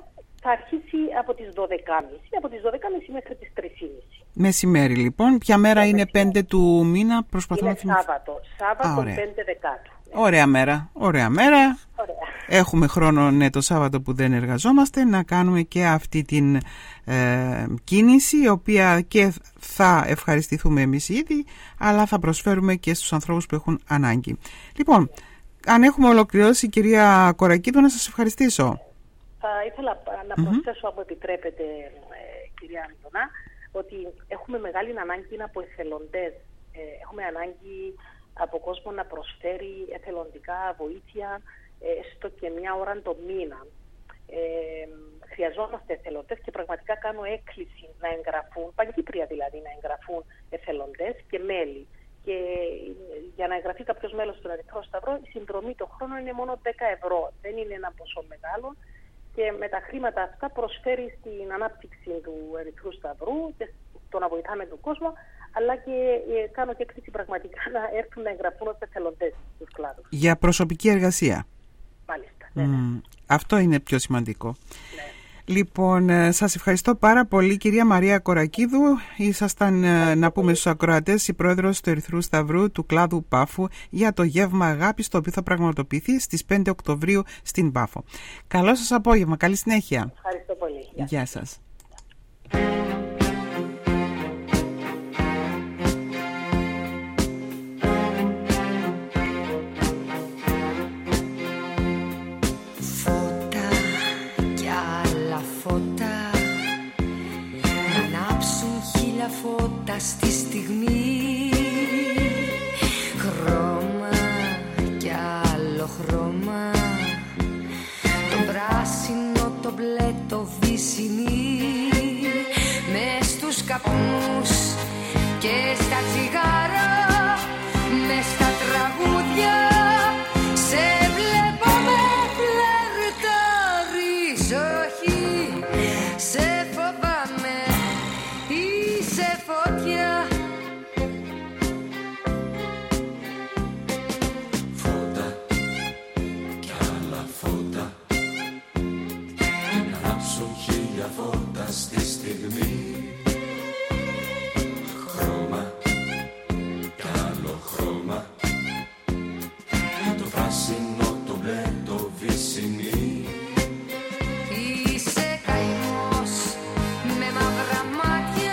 θα αρχίσει από τις δώδεκα και μισή, από τις δώδεκα και μισή μέχρι τις τρεις και μισή. Μεσημέρι λοιπόν. Ποια μέρα ε, είναι πέντε του μήνα, προσπαθώ είναι να θυμηθώ. Σάββατο, Σάββατο πέντε Δεκάτου. Ωραία μέρα, ωραία μέρα. Ωραία. Έχουμε χρόνο, ναι, το Σάββατο που δεν εργαζόμαστε, να κάνουμε και αυτή την ε, κίνηση, η οποία και θα ευχαριστηθούμε εμείς ήδη, αλλά θα προσφέρουμε και στους ανθρώπους που έχουν ανάγκη. Λοιπόν, αν έχουμε ολοκληρώσει, κυρία Κορακίδου, να σας ευχαριστήσω. Θα ήθελα να προσθέσω, mm-hmm. αν επιτρέπετε, ε, κυρία Αντωνά, ότι έχουμε μεγάλη ανάγκη από εθελοντές. Ε, έχουμε ανάγκη από κόσμο να προσφέρει εθελοντικά βοήθεια, έστω και μια ώρα το μήνα. Ε, χρειαζόμαστε εθελοντές και πραγματικά κάνω έκκληση να εγγραφούν, πανκύπρια δηλαδή, να εγγραφούν εθελοντές και μέλη. Και για να εγγραφεί κάποιος μέλος στον Ερυθρό Σταυρό, η συνδρομή το χρόνο είναι μόνο δέκα ευρώ. Δεν είναι ένα ποσό μεγάλο. Και με τα χρήματα αυτά προσφέρει στην ανάπτυξη του Ερυθρού Σταυρού και το να βοηθάμε τον κόσμο, αλλά και ε, κάνω και έκκληση πραγματικά να έρθουν να εγγραφούν ως εθελοντές στους κλάδους. Για προσωπική εργασία. Μάλιστα. Ναι, ναι. Mm, αυτό είναι πιο σημαντικό. Ναι. Λοιπόν, σας ευχαριστώ πάρα πολύ, κυρία Μαρία Κορακίδου. Ήσασταν, να πούμε στους ακροατές, η πρόεδρος του Ερυθρού Σταυρού του κλάδου Πάφου για το γεύμα αγάπης, το οποίο θα πραγματοποιηθεί στις πέντε Οκτωβρίου στην Πάφο. Καλό σας απόγευμα, καλή συνέχεια. Ευχαριστώ πολύ. Γεια, Γεια σας. Φώτα στη στιγμή, χρώμα κι άλλο χρώμα, το πράσινο, το μπλε, το βυσσινί, μες στους καπνούς και στα τσιγάρα, μες στα τραγούδια, σε βλέπω με φλερτάρεις, όχι, σε φοβάμαι. Φωτιά. Φώτα κι άλλα φώτα, να ανάψουν χίλια φώτα στη στιγμή. Χρώμα κι άλλο χρώμα, το πράσινο, το μπλε, το βυσσινί. Είσαι καημός με μαύρα μάτια,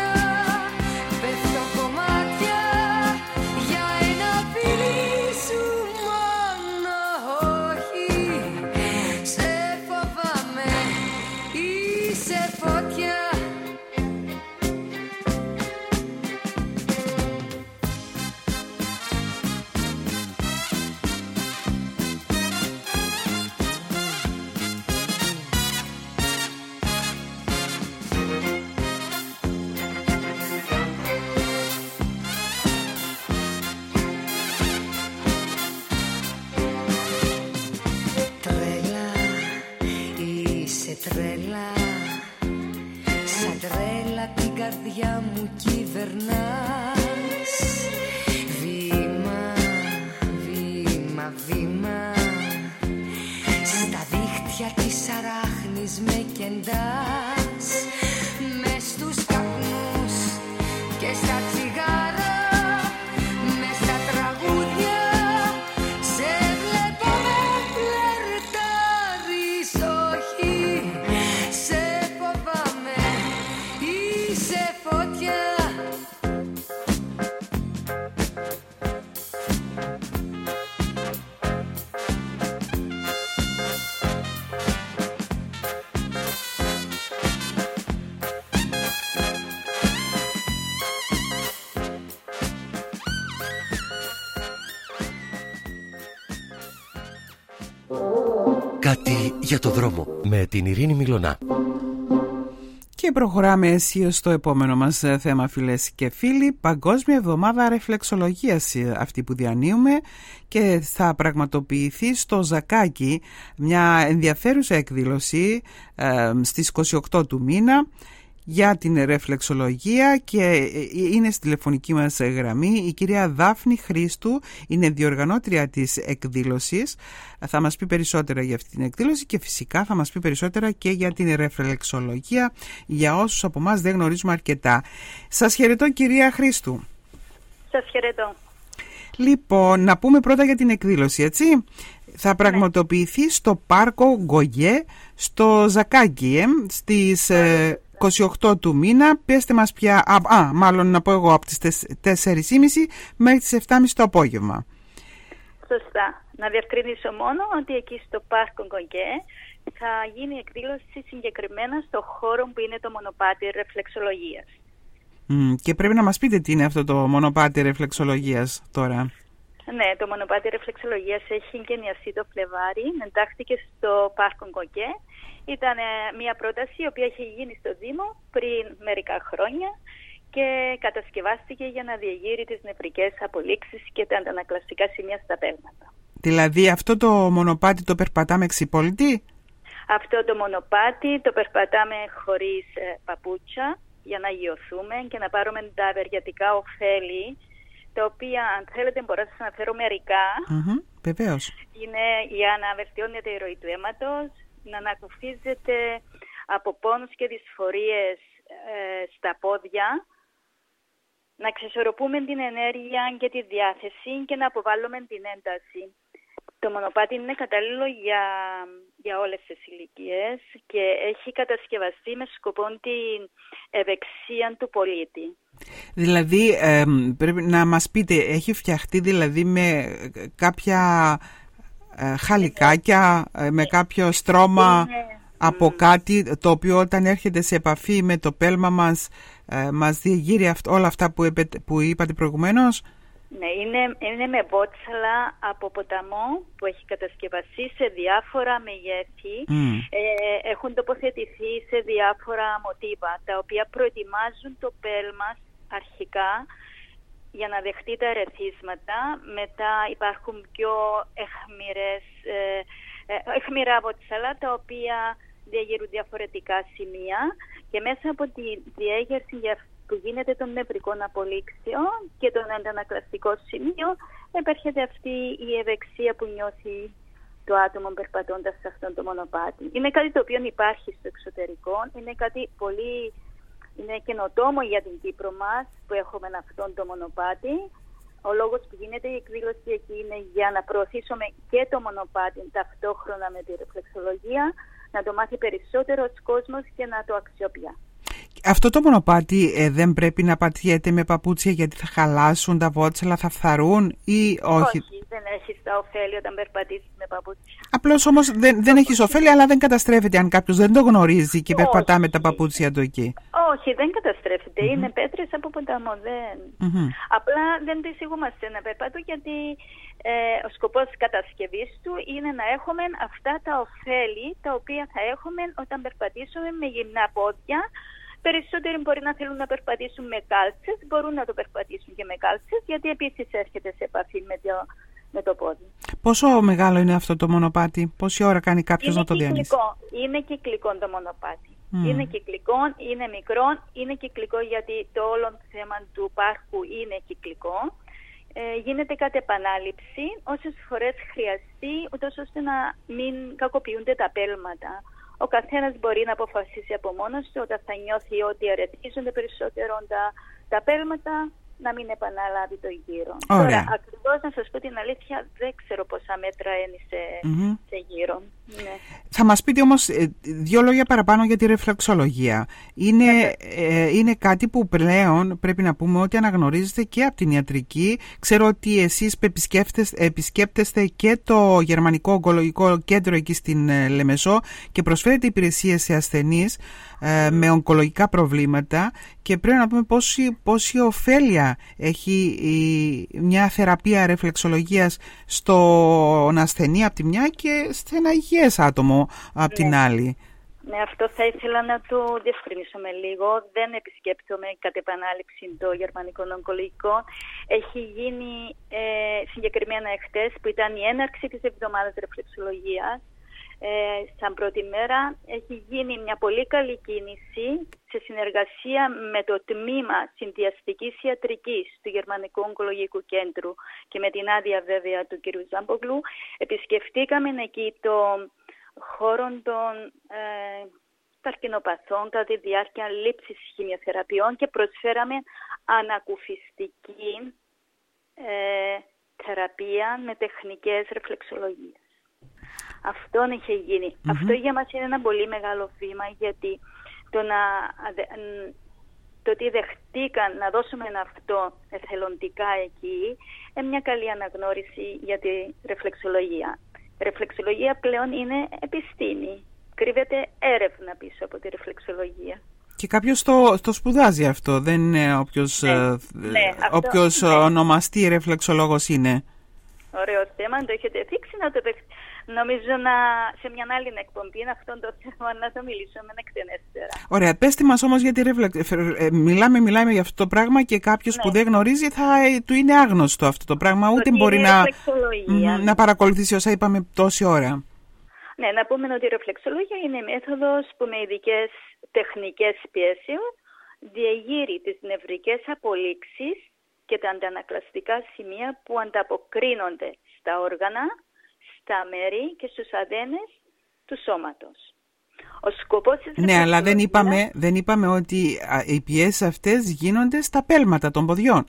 τρέλα, σαν τρέλα την καρδιά μου κυβερνάς. Βήμα, βήμα, βήμα, στα δίχτυα της αράχνης με κεντάς, μες στους καπνούς και στα τσιγάρα, μες στα τραγούδια, σε βλέπω με φλερτάρεις, όχι, σε φοβάμαι, είσαι φωτιά. Κάτι για το δρόμο με την Ειρήνη Μιλωνά. Και προχωράμε αισίως στο επόμενο μας θέμα, φίλες και φίλοι. Παγκόσμια Εβδομάδα Ρεφλεξολογίας αυτή που διανύουμε, και θα πραγματοποιηθεί στο Ζακάκι μια ενδιαφέρουσα εκδήλωση ε, στις είκοσι οκτώ του μήνα, για την ρεφλεξολογία και είναι στη τηλεφωνική μας γραμμή η κυρία Δάφνη Χρήστου, είναι διοργανώτρια της εκδήλωσης. Θα μας πει περισσότερα για αυτή την εκδήλωση και φυσικά θα μας πει περισσότερα και για την ρεφλεξολογία για όσους από εμάς δεν γνωρίζουμε αρκετά. Σας χαιρετώ κυρία Χρήστου. Σας χαιρετώ. Λοιπόν, να πούμε πρώτα για την εκδήλωση, έτσι. Θα πραγματοποιηθεί στο πάρκο Γκογιέ στο Ζακάκι, ε, στις ε, είκοσι οκτώ του μήνα. Πέστε μας πια, α, α, μάλλον να πω εγώ, από τις τέσσερις και μισή μέχρι τις επτά και μισή το απόγευμα. Σωστά. Να διευκρινίσω μόνο ότι εκεί στο πάρκο Γκογιέ θα γίνει εκδήλωση συγκεκριμένα στο χώρο που είναι το μονοπάτι ρεφλεξολογίας. Mm, και πρέπει να μας πείτε τι είναι αυτό το μονοπάτι ρεφλεξολογίας τώρα. Ναι, το μονοπάτι ρεφλεξολογίας έχει εγκαινιαστεί το Φλεβάρι, εντάχθηκε στο πάρκο Γκογιέ. Ήταν μια πρόταση η οποία είχε γίνει στο Δήμο πριν μερικά χρόνια και κατασκευάστηκε για να διεγείρει τις νευρικές απολύξεις και τα αντανακλαστικά σημεία στα πέλματα. Δηλαδή αυτό το μονοπάτι το περπατάμε εξυπόλυτη? Αυτό το μονοπάτι το περπατάμε χωρίς ε, παπούτσια για να γιωθούμε και να πάρουμε τα ευεργετικά ωφέλη, τα οποία αν θέλετε μπορώ να σας αναφέρω μερικά. Mm-hmm, βεβαίως. Είναι για να βελτιώνεται η ροή του αίματος, να ανακουφίζετε από πόνους και δυσφορίες ε, στα πόδια, να ξεσορροπούμε την ενέργεια και τη διάθεση και να αποβάλουμε την ένταση. Το μονοπάτι είναι κατάλληλο για, για όλες τις ηλικίες και έχει κατασκευαστεί με σκοπό την ευεξία του πολίτη. Δηλαδή, ε, πρέπει να μας πείτε, έχει φτιαχτεί δηλαδή με κάποια ε, χαλικάκια, ε, με κάποιο στρώμα είναι, από mm. κάτι το οποίο όταν έρχεται σε επαφή με το πέλμα μας, ε, μας διεγείρει αυ- όλα αυτά που, επε, που είπατε προηγουμένως? Ναι, είναι, είναι με βότσαλα από ποταμό που έχει κατασκευαστεί σε διάφορα μεγέθη. Mm. Ε, έχουν τοποθετηθεί σε διάφορα μοτίβα, τα οποία προετοιμάζουν το πέλμα αρχικά για να δεχτεί τα ερεθίσματα. Μετά υπάρχουν πιο αιχμηρές, ε, ε, αιχμηρά βότσαλα, τα οποία διαγειρούν διαφορετικά σημεία και μέσα από τη διέγερση που γίνεται των νευρικών απολύξεων και τον αντανακλαστικό σημείο επέρχεται αυτή η ευεξία που νιώθει το άτομο περπατώντας σε αυτό το μονοπάτι. Είναι κάτι το οποίο υπάρχει στο εξωτερικό, είναι κάτι πολύ είναι καινοτόμο για την Κύπρο μας που έχουμε αυτό το μονοπάτι. Ο λόγος που γίνεται η εκδήλωση εκεί είναι για να προωθήσουμε και το μονοπάτι ταυτόχρονα με τη ρεφλεξολογία, να το μάθει περισσότερος κόσμος και να το αξιοποιεί. Αυτό το μονοπάτι ε, δεν πρέπει να πατιέται με παπούτσια γιατί θα χαλάσουν τα βότσαλα, θα φθαρούν ή όχι? Όχι, δεν έχεις τα ωφέλη όταν περπατήσεις με παπούτσια. Απλώς όμως δεν, δεν έχεις ωφέλη, αλλά δεν καταστρέφεται αν κάποιος δεν το γνωρίζει και περπατά με τα παπούτσια του εκεί. Όχι, δεν καταστρέφεται. Mm-hmm. Είναι πέτρες από ποταμό. Δεν... Mm-hmm. Απλά δεν το εισηγούμαστε να περπατούν γιατί ε, ο σκοπός κατασκευής του είναι να έχουμε αυτά τα ωφέλη τα οποία θα έχουμε όταν περπατήσουμε με γυμνά πόδια. Περισσότεροι μπορεί να θέλουν να περπατήσουν με κάλτσες, μπορούν να το περπατήσουν και με κάλτσες, γιατί επίσης έρχεται σε επαφή με το, με το πόδι. Πόσο μεγάλο είναι αυτό το μονοπάτι, πόση ώρα κάνει κάποιος να το διανύσει? Είναι κυκλικό το μονοπάτι. Mm. Είναι κυκλικό, είναι μικρό, είναι κυκλικό γιατί το όλο θέμα του πάρκου είναι κυκλικό. Ε, γίνεται κατ' επανάληψη όσες φορές χρειαστεί, ούτως ώστε να μην κακοποιούνται τα πέλματα. Ο καθένας μπορεί να αποφασίσει από μόνος του όταν θα νιώθει ότι αρετίζονται περισσότερο τα, τα πέλματα να μην επαναλάβει το γύρο. Ωραία. Τώρα, ακριβώς να σας πω την αλήθεια, δεν ξέρω πόσα μέτρα είναι σε, mm-hmm. σε γύρο. Ναι. Θα μας πείτε όμως ε, δύο λόγια παραπάνω για τη ρεφλεξολογία. Είναι, ε, είναι κάτι που πλέον πρέπει να πούμε ότι αναγνωρίζετε και από την ιατρική. Ξέρω ότι εσείς επισκέπτεστε, επισκέπτεστε και το Γερμανικό Ογκολογικό Κέντρο εκεί στην ε, Λεμεσό και προσφέρετε υπηρεσίες σε ασθενείς ε, με ογκολογικά προβλήματα και πρέπει να πούμε πόση, πόση ωφέλεια έχει η, μια θεραπεία ρεφλεξολογίας στον ασθενή από τη μια και σε ένα υγιές άτομο από την άλλη. Ναι, αυτό θα ήθελα να το διευκρινίσουμε λίγο. Δεν επισκέπτομαι κατ' επανάληψη το Γερμανικό Ογκολογικό. Έχει γίνει ε, συγκεκριμένα εχθές που ήταν η έναρξη της εβδομάδας ρεφλεξολογίας σαν πρώτη μέρα έχει γίνει μια πολύ καλή κίνηση σε συνεργασία με το τμήμα συνδυαστικής ιατρικής του Γερμανικού Ογκολογικού Κέντρου και με την άδεια βέβαια του κ. Ζάμπογλου. Επισκεφτήκαμε εκεί το χώρο των ε, καρκινοπαθών κατά τη διάρκεια λήψης χημειοθεραπείων και προσφέραμε ανακουφιστική ε, θεραπεία με τεχνικές ρεφλεξολογίες. Αυτό είχε γίνει. Mm-hmm. Αυτό για μας είναι ένα πολύ μεγάλο βήμα, γιατί το, να, το ότι δεχτήκαν να δώσουμε αυτό εθελοντικά εκεί είναι μια καλή αναγνώριση για τη ρεφλεξολογία. Η ρεφλεξολογία πλέον είναι επιστήμη. Κρύβεται έρευνα πίσω από τη ρεφλεξολογία. Και κάποιος το, το σπουδάζει αυτό, δεν είναι όποιος, ναι, ε, ναι, όποιος αυτό, ονομαστεί ρεφλεξολόγος είναι. Ωραίο θέμα, το έχετε δείξει να το δεχτεί. Νομίζω να, σε μια άλλη εκπομπή αυτό το θέμα να το μιλήσουμε εκτενέστερα. Ωραία, πέστε μας όμως γιατί ρεφλεξ... μιλάμε, μιλάμε για αυτό το πράγμα και κάποιος ναι. που δεν γνωρίζει θα του είναι άγνωστο αυτό το πράγμα, ούτε το μπορεί να, να παρακολουθήσει όσα είπαμε τόση ώρα. Ναι, να πούμε ότι η ρεφλεξολογία είναι μέθοδος που με ειδικές τεχνικές πιέσεων διεγείρει τις νευρικές απολύξεις και τα αντανακλαστικά σημεία που ανταποκρίνονται στα όργανα, στα μέρη και στους αδένες του σώματος. Ο σκοπός της ναι, αλλά δεν είπαμε, δεν είπαμε ότι οι πιέσεις αυτές γίνονται στα πέλματα των ποδιών.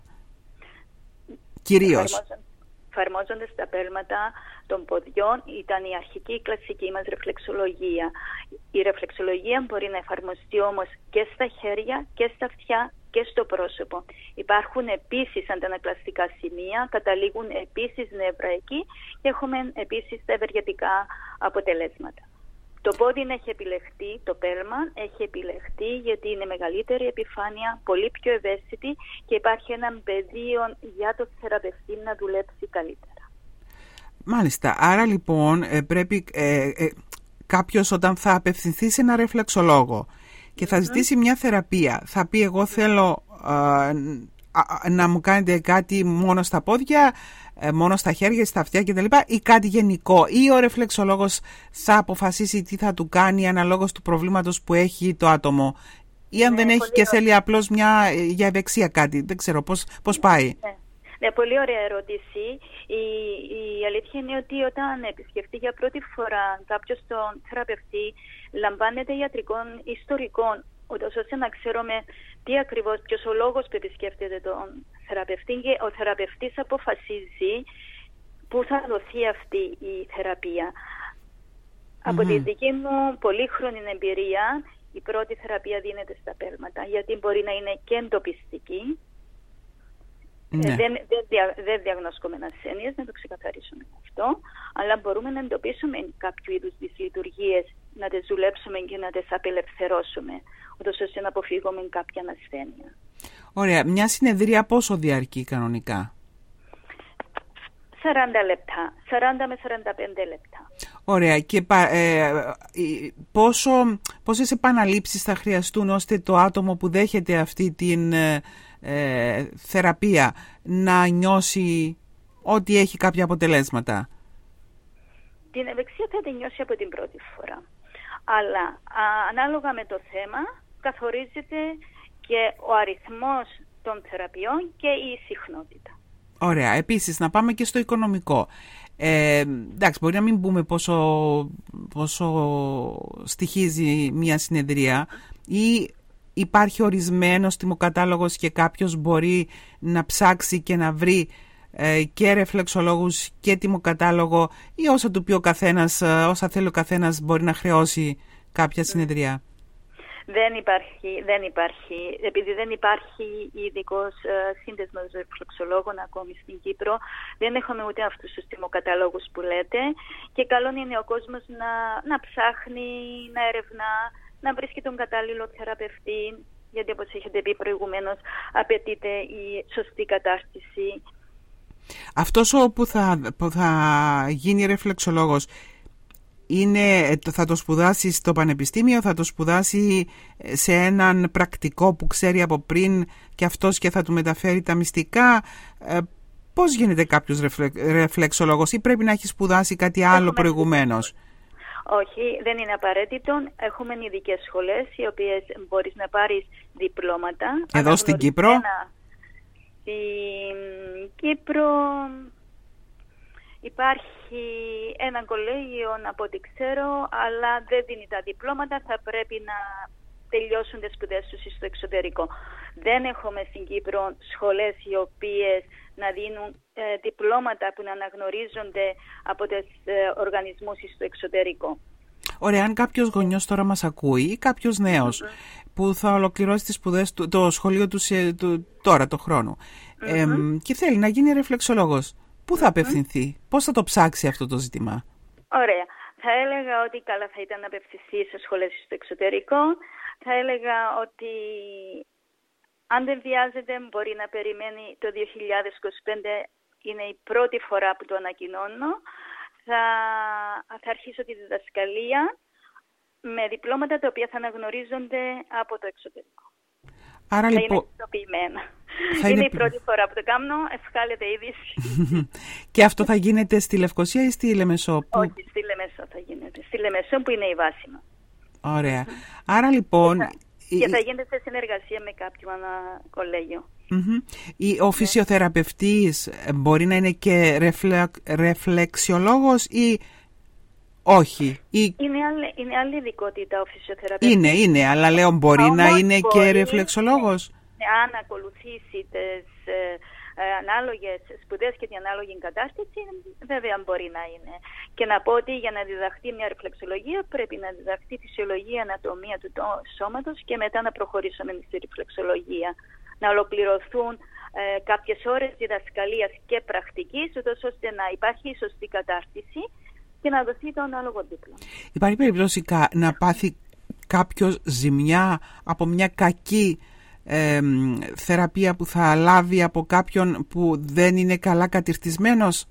Κυρίως. Εφαρμόζονται στα πέλματα των ποδιών, ήταν η αρχική κλασική μας ρεφλεξολογία. Η ρεφλεξολογία μπορεί να εφαρμοστεί όμως και στα χέρια και στα αυτιά και στο πρόσωπο. Υπάρχουν επίσης αντανακλαστικά σημεία, καταλήγουν επίσης νεύρα εκεί και έχουμε επίσης τα ευεργετικά αποτελέσματα. Το πόδι έχει επιλεχτεί, το πέλμα έχει επιλεχτεί γιατί είναι μεγαλύτερη επιφάνεια, πολύ πιο ευαίσθητη και υπάρχει ένα πεδίο για το θεραπευτή να δουλέψει καλύτερα. Μάλιστα. Άρα λοιπόν πρέπει ε, ε, κάποιος όταν θα απευθυνθεί σε ένα ρεφλεξολόγο και θα ζητήσει μια θεραπεία, θα πει εγώ θέλω ε, να μου κάνετε κάτι μόνο στα πόδια, μόνο στα χέρια, στα αυτιά κτλ. Ή κάτι γενικό, ή ο ρεφλεξολόγος θα αποφασίσει τι θα του κάνει αναλόγως του προβλήματος που έχει το άτομο, ή αν ναι, δεν έχει και θέλει απλώς μια για ευεξία κάτι, δεν ξέρω πώς, πώς πάει. Ναι. Ναι, πολύ ωραία ερώτηση. Η, η αλήθεια είναι ότι όταν επισκεφτεί για πρώτη φορά κάποιος τον θεραπευτή, λαμβάνεται ιατρικών ιστορικών, ούτως ώστε να ξέρουμε τι ακριβώς, ποιος ο λόγος που επισκέφτεται τον θεραπευτή και ο θεραπευτής αποφασίζει πού θα δοθεί αυτή η θεραπεία. Mm-hmm. Από τη δική μου πολύχρονη εμπειρία, η πρώτη θεραπεία δίνεται στα πέλματα, γιατί μπορεί να είναι και εντοπιστική. Ναι. Ε, δεν, δεν, δια, δεν διαγνώσκουμε ασθένειες, να το ξεκαθαρίσουμε αυτό, αλλά μπορούμε να εντοπίσουμε κάποιο είδους δυσλειτουργίες, να τις δουλέψουμε και να τις απελευθερώσουμε, ούτως ώστε να αποφύγουμε κάποια ασθένεια. Ωραία. Μια συνεδρία πόσο διαρκεί κανονικά? σαράντα λεπτά, σαράντα με σαράντα πέντε λεπτά. Ωραία. Και ε, πόσο, πόσες επαναλήψεις θα χρειαστούν ώστε το άτομο που δέχεται αυτή την ε, θεραπεία να νιώσει ότι έχει κάποια αποτελέσματα? Την ευεξία θα την νιώσει από την πρώτη φορά. Αλλά α, ανάλογα με το θέμα καθορίζεται και ο αριθμός των θεραπείων και η συχνότητα. Ωραία. Επίσης να πάμε και στο οικονομικό. Ε, εντάξει, μπορεί να μην πούμε πόσο, πόσο στοιχίζει μια συνεδρία ή υπάρχει ορισμένος τιμοκατάλογος και κάποιος μπορεί να ψάξει και να βρει ε, και ρεφλεξολόγους και τιμοκατάλογο, ή όσα του πει ο καθένας, όσα θέλει ο καθένας μπορεί να χρεώσει κάποια συνεδρία? Δεν υπάρχει, δεν υπάρχει, επειδή δεν υπάρχει ειδικός ε, σύνδεσμος ρεφλεξολόγων ακόμη στην Κύπρο, δεν έχουμε ούτε αυτούς τους τιμοκαταλόγους που λέτε, και καλό είναι ο κόσμος να, να ψάχνει, να ερευνά, να βρίσκει τον κατάλληλο θεραπευτή, γιατί όπως έχετε πει προηγουμένως απαιτείται η σωστή κατάρτιση. Αυτός που θα, που θα γίνει ρεφλεξολόγος είναι, θα το σπουδάσει στο πανεπιστήμιο, θα το σπουδάσει σε έναν πρακτικό που ξέρει από πριν και αυτός και θα του μεταφέρει τα μυστικά? Ε, πώς γίνεται κάποιος ρεφλεξολόγος, ή πρέπει να έχει σπουδάσει κάτι άλλο προηγουμένως? Όχι, δεν είναι απαραίτητο. Έχουμε ειδικές σχολές, οι οποίες μπορείς να πάρεις διπλώματα. Εδώ στην Κύπρο? Στην Κύπρο υπάρχει ένα κολέγιο, από ό,τι ξέρω, αλλά δεν δίνει τα διπλώματα. Θα πρέπει να τελειώσουν τις σπουδές τους στο εξωτερικό. Δεν έχουμε στην Κύπρο σχολές οι οποίες να δίνουν ε, διπλώματα που να αναγνωρίζονται από τους ε, οργανισμούς στο εξωτερικό. Ωραία, αν κάποιος γονιός τώρα μας ακούει ή κάποιος νέος mm-hmm. που θα ολοκληρώσει τις σπουδές του, το σχολείο του, του τώρα, το χρόνο, mm-hmm. ε, και θέλει να γίνει ρεφλεξολόγος, πού θα mm-hmm. απευθυνθεί, πώς θα το ψάξει αυτό το ζήτημα? Ωραία. Θα έλεγα ότι καλά θα ήταν να απευθυνθεί σε σχολές στο εξωτερικό. Θα έλεγα ότι αν δεν βιάζεται μπορεί να περιμένει το δύο χιλιάδες είκοσι πέντε, είναι η πρώτη φορά που το ανακοινώνω. Θα, θα αρχίσω τη διδασκαλία με διπλώματα τα οποία θα αναγνωρίζονται από το εξωτερικό. Άρα, θα λοιπόν, είναι πιστοποιημένα. Θα είναι, είναι η πρώτη φορά που το κάνω, ευκάλεται είδηση. Και αυτό θα γίνεται στη Λευκοσία ή στη Λεμεσό? Που... Όχι, στη Λεμεσό θα γίνεται. Στη Λεμεσό που είναι η βάση μου. Ωραία. Άρα λοιπόν... Και θα, και θα γίνεται σε συνεργασία με κάποιο κολέγιο. Mm-hmm. Ο φυσιοθεραπευτής μπορεί να είναι και ρεφλε... ρεφλεξιολόγος ή όχι? Ή... Είναι, άλλη, είναι άλλη ειδικότητα ο φυσιοθεραπευτής. Είναι, είναι, αλλά λέω μπορεί Όμως να είναι μπορεί, και ρεφλεξολόγος. Ναι, αν ακολουθήσει τις ε, ε, ανάλογες σπουδές και την ανάλογη κατάσταση, βέβαια μπορεί να είναι. Και να πω ότι για να διδαχθεί μια ρεφλεξολογία πρέπει να διδαχθεί φυσιολογία, ανατομία του σώματος και μετά να προχωρήσουμε στη ρεφλεξολογία. Να ολοκληρωθούν ε, κάποιες ώρες διδασκαλίας και πρακτικής, ώστε να υπάρχει η σωστή κατάρτιση και να δοθεί το ανάλογο δίπλωμα. Υπάρχει περίπτωση να πάθει κάποιος ζημιά από μια κακή ε, θεραπεία που θα λάβει από κάποιον που δεν είναι καλά κατηρτισμένος?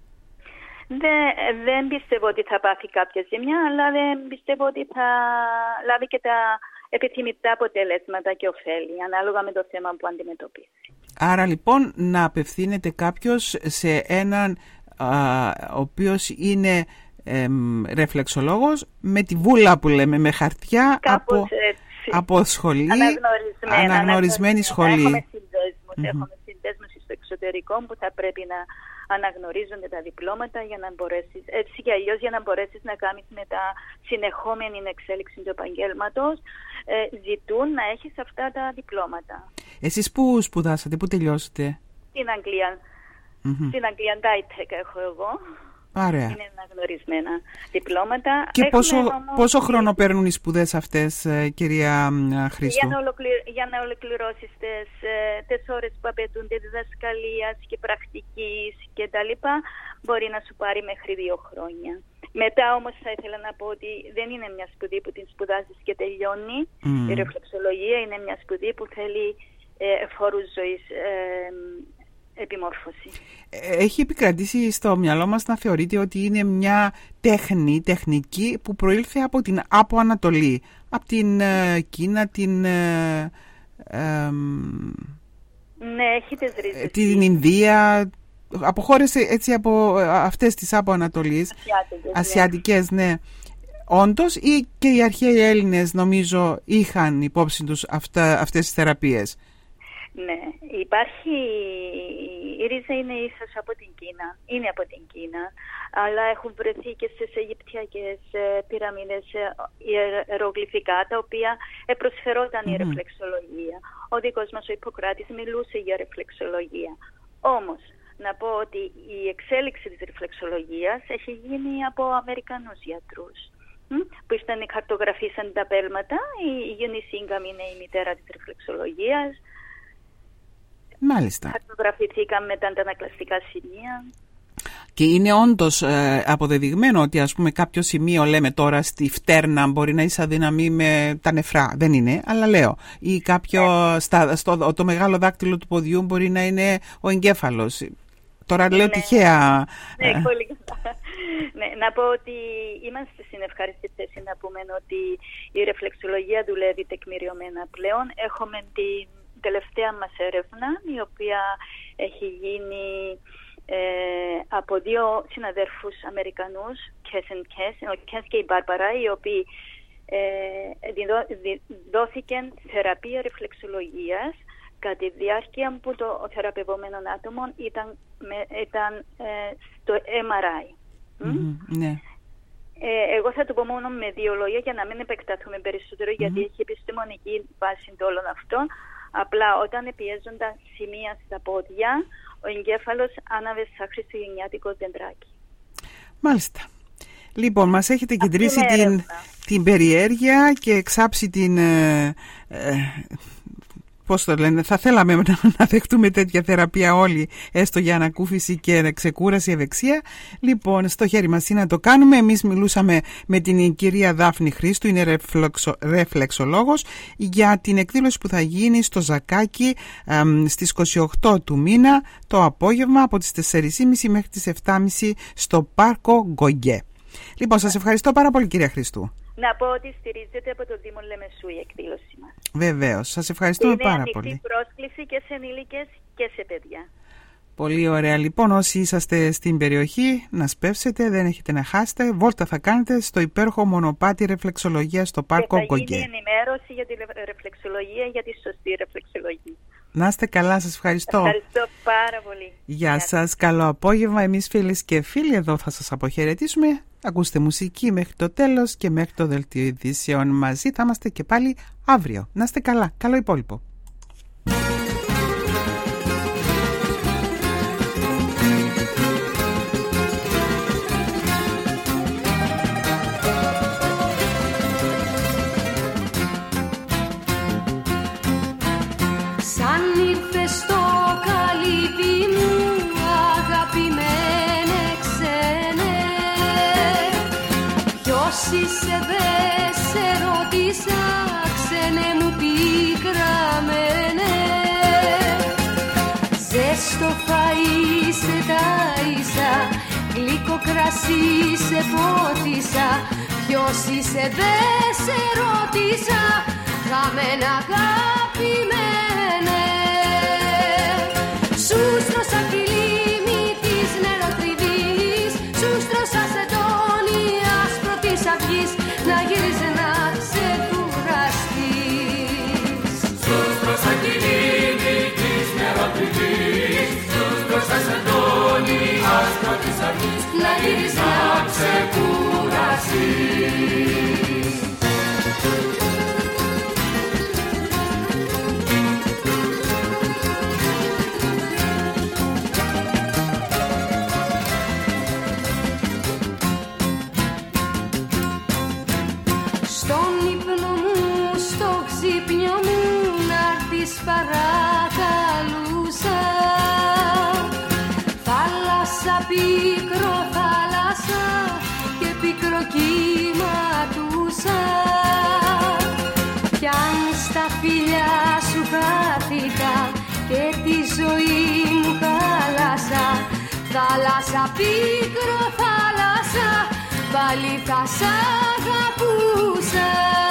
Δεν, δεν πιστεύω ότι θα πάθει κάποια ζημιά, αλλά δεν πιστεύω ότι θα λάβει και τα επιθυμητά αποτελέσματα και ωφέλη, ανάλογα με το θέμα που αντιμετωπίζει. Άρα λοιπόν να απευθύνεται κάποιος σε έναν α, ο οποίος είναι ε, ρεφλεξολόγος με τη βούλα που λέμε, με χαρτιά από, από σχολή, αναγνωρισμένα, αναγνωρισμένη σχολή. Έχουμε συνδέσμους, mm-hmm. έχουμε συνδέσμους στο εξωτερικό που θα πρέπει να αναγνωρίζονται τα διπλώματα για να μπορέσεις, έτσι και αλλιώς για να μπορέσεις να κάνεις μετά συνεχόμενη εξέλιξη του επαγγέλματος, ε, ζητούν να έχεις αυτά τα διπλώματα. Εσείς πού σπουδάσατε, πού τελειώσατε? Στην Αγγλία. Mm-hmm. Στην Αγγλία Ντάιτεκ έχω εγώ. Ωραία. Είναι αναγνωρισμένα διπλώματα. Και πόσο, όμως... πόσο χρόνο παίρνουν οι σπουδές αυτές, κυρία Χρήστου? Για να, ολοκληρω... για να ολοκληρώσεις τις, τις ώρες που απαιτούνται διδασκαλίας και πρακτικής και τα λοιπά, μπορεί να σου πάρει μέχρι δύο χρόνια. Μετά όμως θα ήθελα να πω ότι δεν είναι μια σπουδή που την σπουδάζεις και τελειώνει. Mm. Η ρεφλεξολογία είναι μια σπουδή που θέλει ε, φόρους ζωής ε, επιμόρφωση. Έχει επικρατήσει στο μυαλό μας να θεωρείται ότι είναι μια τέχνη, τεχνική που προήλθε από την Άπο Ανατολή, από την ε, Κίνα, την ε, ε, ναι, έχει τις ρίζες. Την Ινδία, από χώρες έτσι από αυτές τις Άπο Ανατολής, Ασιάτικες, ασιατικές, ναι. ναι. Όντως, ή και οι αρχαίοι Έλληνες νομίζω είχαν υπόψη τους αυτά, αυτές τις θεραπείες? Ναι, υπάρχει, η ρίζα είναι ίσως από την Κίνα, είναι από την Κίνα, αλλά έχουν βρεθεί και στις Αιγυπτιακές πυραμίδες ιερογλυφικά, τα οποία προσφερόταν mm. η ρεφλεξολογία. Ο δικός μας ο Ιπποκράτης μιλούσε για ρεφλεξολογία. Όμως, να πω ότι η εξέλιξη της ρεφλεξολογίας έχει γίνει από Αμερικανούς γιατρούς, που ήταν χαρτογραφήσαν τα πέλματα. Η Eunice Ingham είναι η μητέρα της ρεφλεξολογίας. Μάλιστα. Χαρτογραφηθήκαν μετά τα ανακλαστικά σημεία. Και είναι όντως ε, αποδεδειγμένο ότι ας πούμε κάποιο σημείο, λέμε τώρα στη φτέρνα, μπορεί να είσαι αδυναμή με τα νεφρά. Δεν είναι, αλλά λέω. Ή κάποιο, yeah. στα, στο, το μεγάλο δάκτυλο του ποδιού μπορεί να είναι ο εγκέφαλος. Τώρα λέω ναι. τυχαία. Ναι, πολύ καλά. Ναι, να πω ότι είμαστε στην ευχάριστη θέση να πούμε ότι η ρεφλεξολογία δουλεύει τεκμηριωμένα πλέον. Έχουμε την τελευταία μας έρευνα, η οποία έχει γίνει ε, από δύο συναδέρφους Αμερικανούς, Κες and Κες, ο Κες και η Μπάρμπαρα, οι οποίοι ε, διδο, δι, δόθηκαν θεραπεία ρεφλεξολογίας κατά τη διάρκεια που το θεραπευόμενο άτομο ήταν, με, ήταν ε, στο εμ αρ άι. Mm-hmm, ναι. Ε, εγώ θα το πω μόνο με δύο λόγια για να μην επεκταθούμε περισσότερο, mm-hmm. γιατί έχει επιστημονική βάση το όλων αυτών. Απλά όταν πιέζουν τα σημεία στα πόδια, ο εγκέφαλος άναβε σαν χριστουγεννιάτικο δεντράκι. Μάλιστα. Λοιπόν, μας έχετε κεντρήσει την, την περιέργεια και εξάψει την... Ε, ε, πώς το λένε, θα θέλαμε να, να δεχτούμε τέτοια θεραπεία όλοι, έστω για ανακούφιση και ξεκούραση, ευεξία. Λοιπόν, στο χέρι μας είναι να το κάνουμε. Εμείς μιλούσαμε με την κυρία Δάφνη Χρήστου, είναι ρεφλεξο, ρεφλεξολόγος, για την εκδήλωση που θα γίνει στο Ζακάκι ε, στις είκοσι οκτώ του μήνα το απόγευμα από τις τέσσερις και μισή μέχρι τις επτά και μισή στο Πάρκο Γκογκέ. Λοιπόν, σας ευχαριστώ πάρα πολύ, κυρία Χρήστου. Να πω ότι στηρίζεται από το Δήμο Λεμεσού η εκδήλωση μας. Βεβαίως, σας ευχαριστούμε είναι πάρα πολύ. Είναι ανοιχτή πρόσκληση και σε ενήλικες και σε παιδιά. Πολύ ωραία. Λοιπόν, όσοι είσαστε στην περιοχή, να σπεύσετε, δεν έχετε να χάσετε. Βόλτα θα κάνετε στο υπέροχο μονοπάτι ρεφλεξολογία στο Πάρκο Γκογκέ. Και θα γίνει ενημέρωση για τη ρεφλεξολογία, για τη σωστή ρεφλεξολογία. Να είστε καλά, σας ευχαριστώ. Ευχαριστώ πάρα πολύ. Γεια Γεια σας, καλό απόγευμα. Εμείς φίλες και φίλοι εδώ θα σας αποχαιρετήσουμε. Ακούστε μουσική μέχρι το τέλος και μέχρι το δελτίο ειδήσεων. Μαζί θα είμαστε και πάλι αύριο. Να είστε καλά, καλό υπόλοιπο. Είσαι δε σε ρώτησα, ξένε μου πικραμένε. Ζέστο φαΐ σε ταΐσα, γλυκό κρασί σε πότισα. Ποιος είσαι δε σε ρώτησα, χαμένα αγαπημένε. Σου στρώσα κυλίμι της νεροτριβής, σου στρώσα σε αυγής, να γύριζε να ξεκουραστείς. Σου στρώσα κυλίνι της νεροτριβής, σου στρώσα σε τόνι άσπρο της αυγής, να γύριζε να ξεκουραστείς. Παρακαλούσα, θάλασσα, πίκρο θάλασσα και πίκρο κύματούσα. Κι αν στα φιλιά σου χάθηκα και τη ζωή μου χάλασα, θάλασσα, πίκρο θάλασσα, πάλι θα σ' αγαπούσα.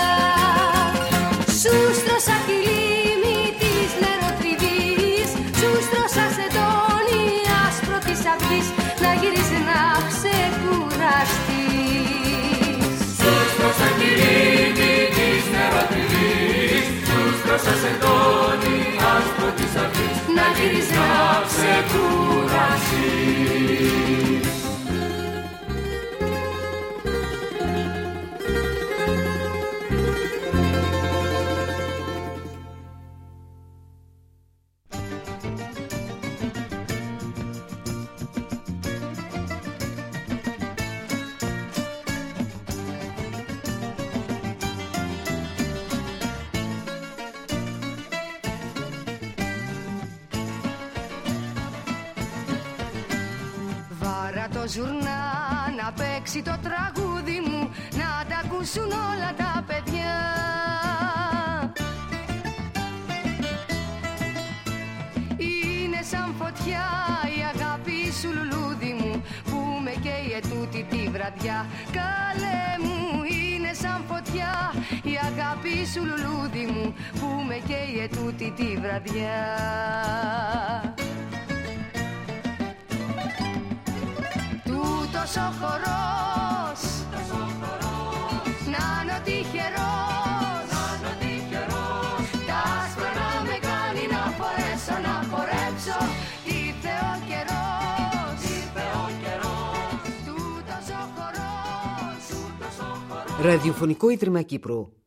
Σου στρώσα κυλίμι της νεροτριβής, σου στρώσα σε τόνι άσπρο της αυγής, να γυρίσεις να ξεκουραστείς. Σου στρώσα κυλίμι της νεροτριβής, σου στρώσα σε τόνι άσπρο της αυγής, να γυρίσεις να ξεκουραστείς. Το ζουρνά να παίξει το τραγούδι μου, να τα ακούσουν όλα τα παιδιά. Είναι σαν φωτιά η αγάπη σου, λουλούδι μου, που με καίει ετούτη τη βραδιά. Καλέ μου, είναι σαν φωτιά η αγάπη σου, λουλούδι μου, που με καίει ετούτη τη βραδιά. Τούτος ο χορός, να είναι τυχερός, τα άσπρα να με κάνει να φορέσω, να χορέψω. Τι θεό καιρός, τούτος ο χορός. Ραδιοφωνικό Ίδρυμα Κύπρου.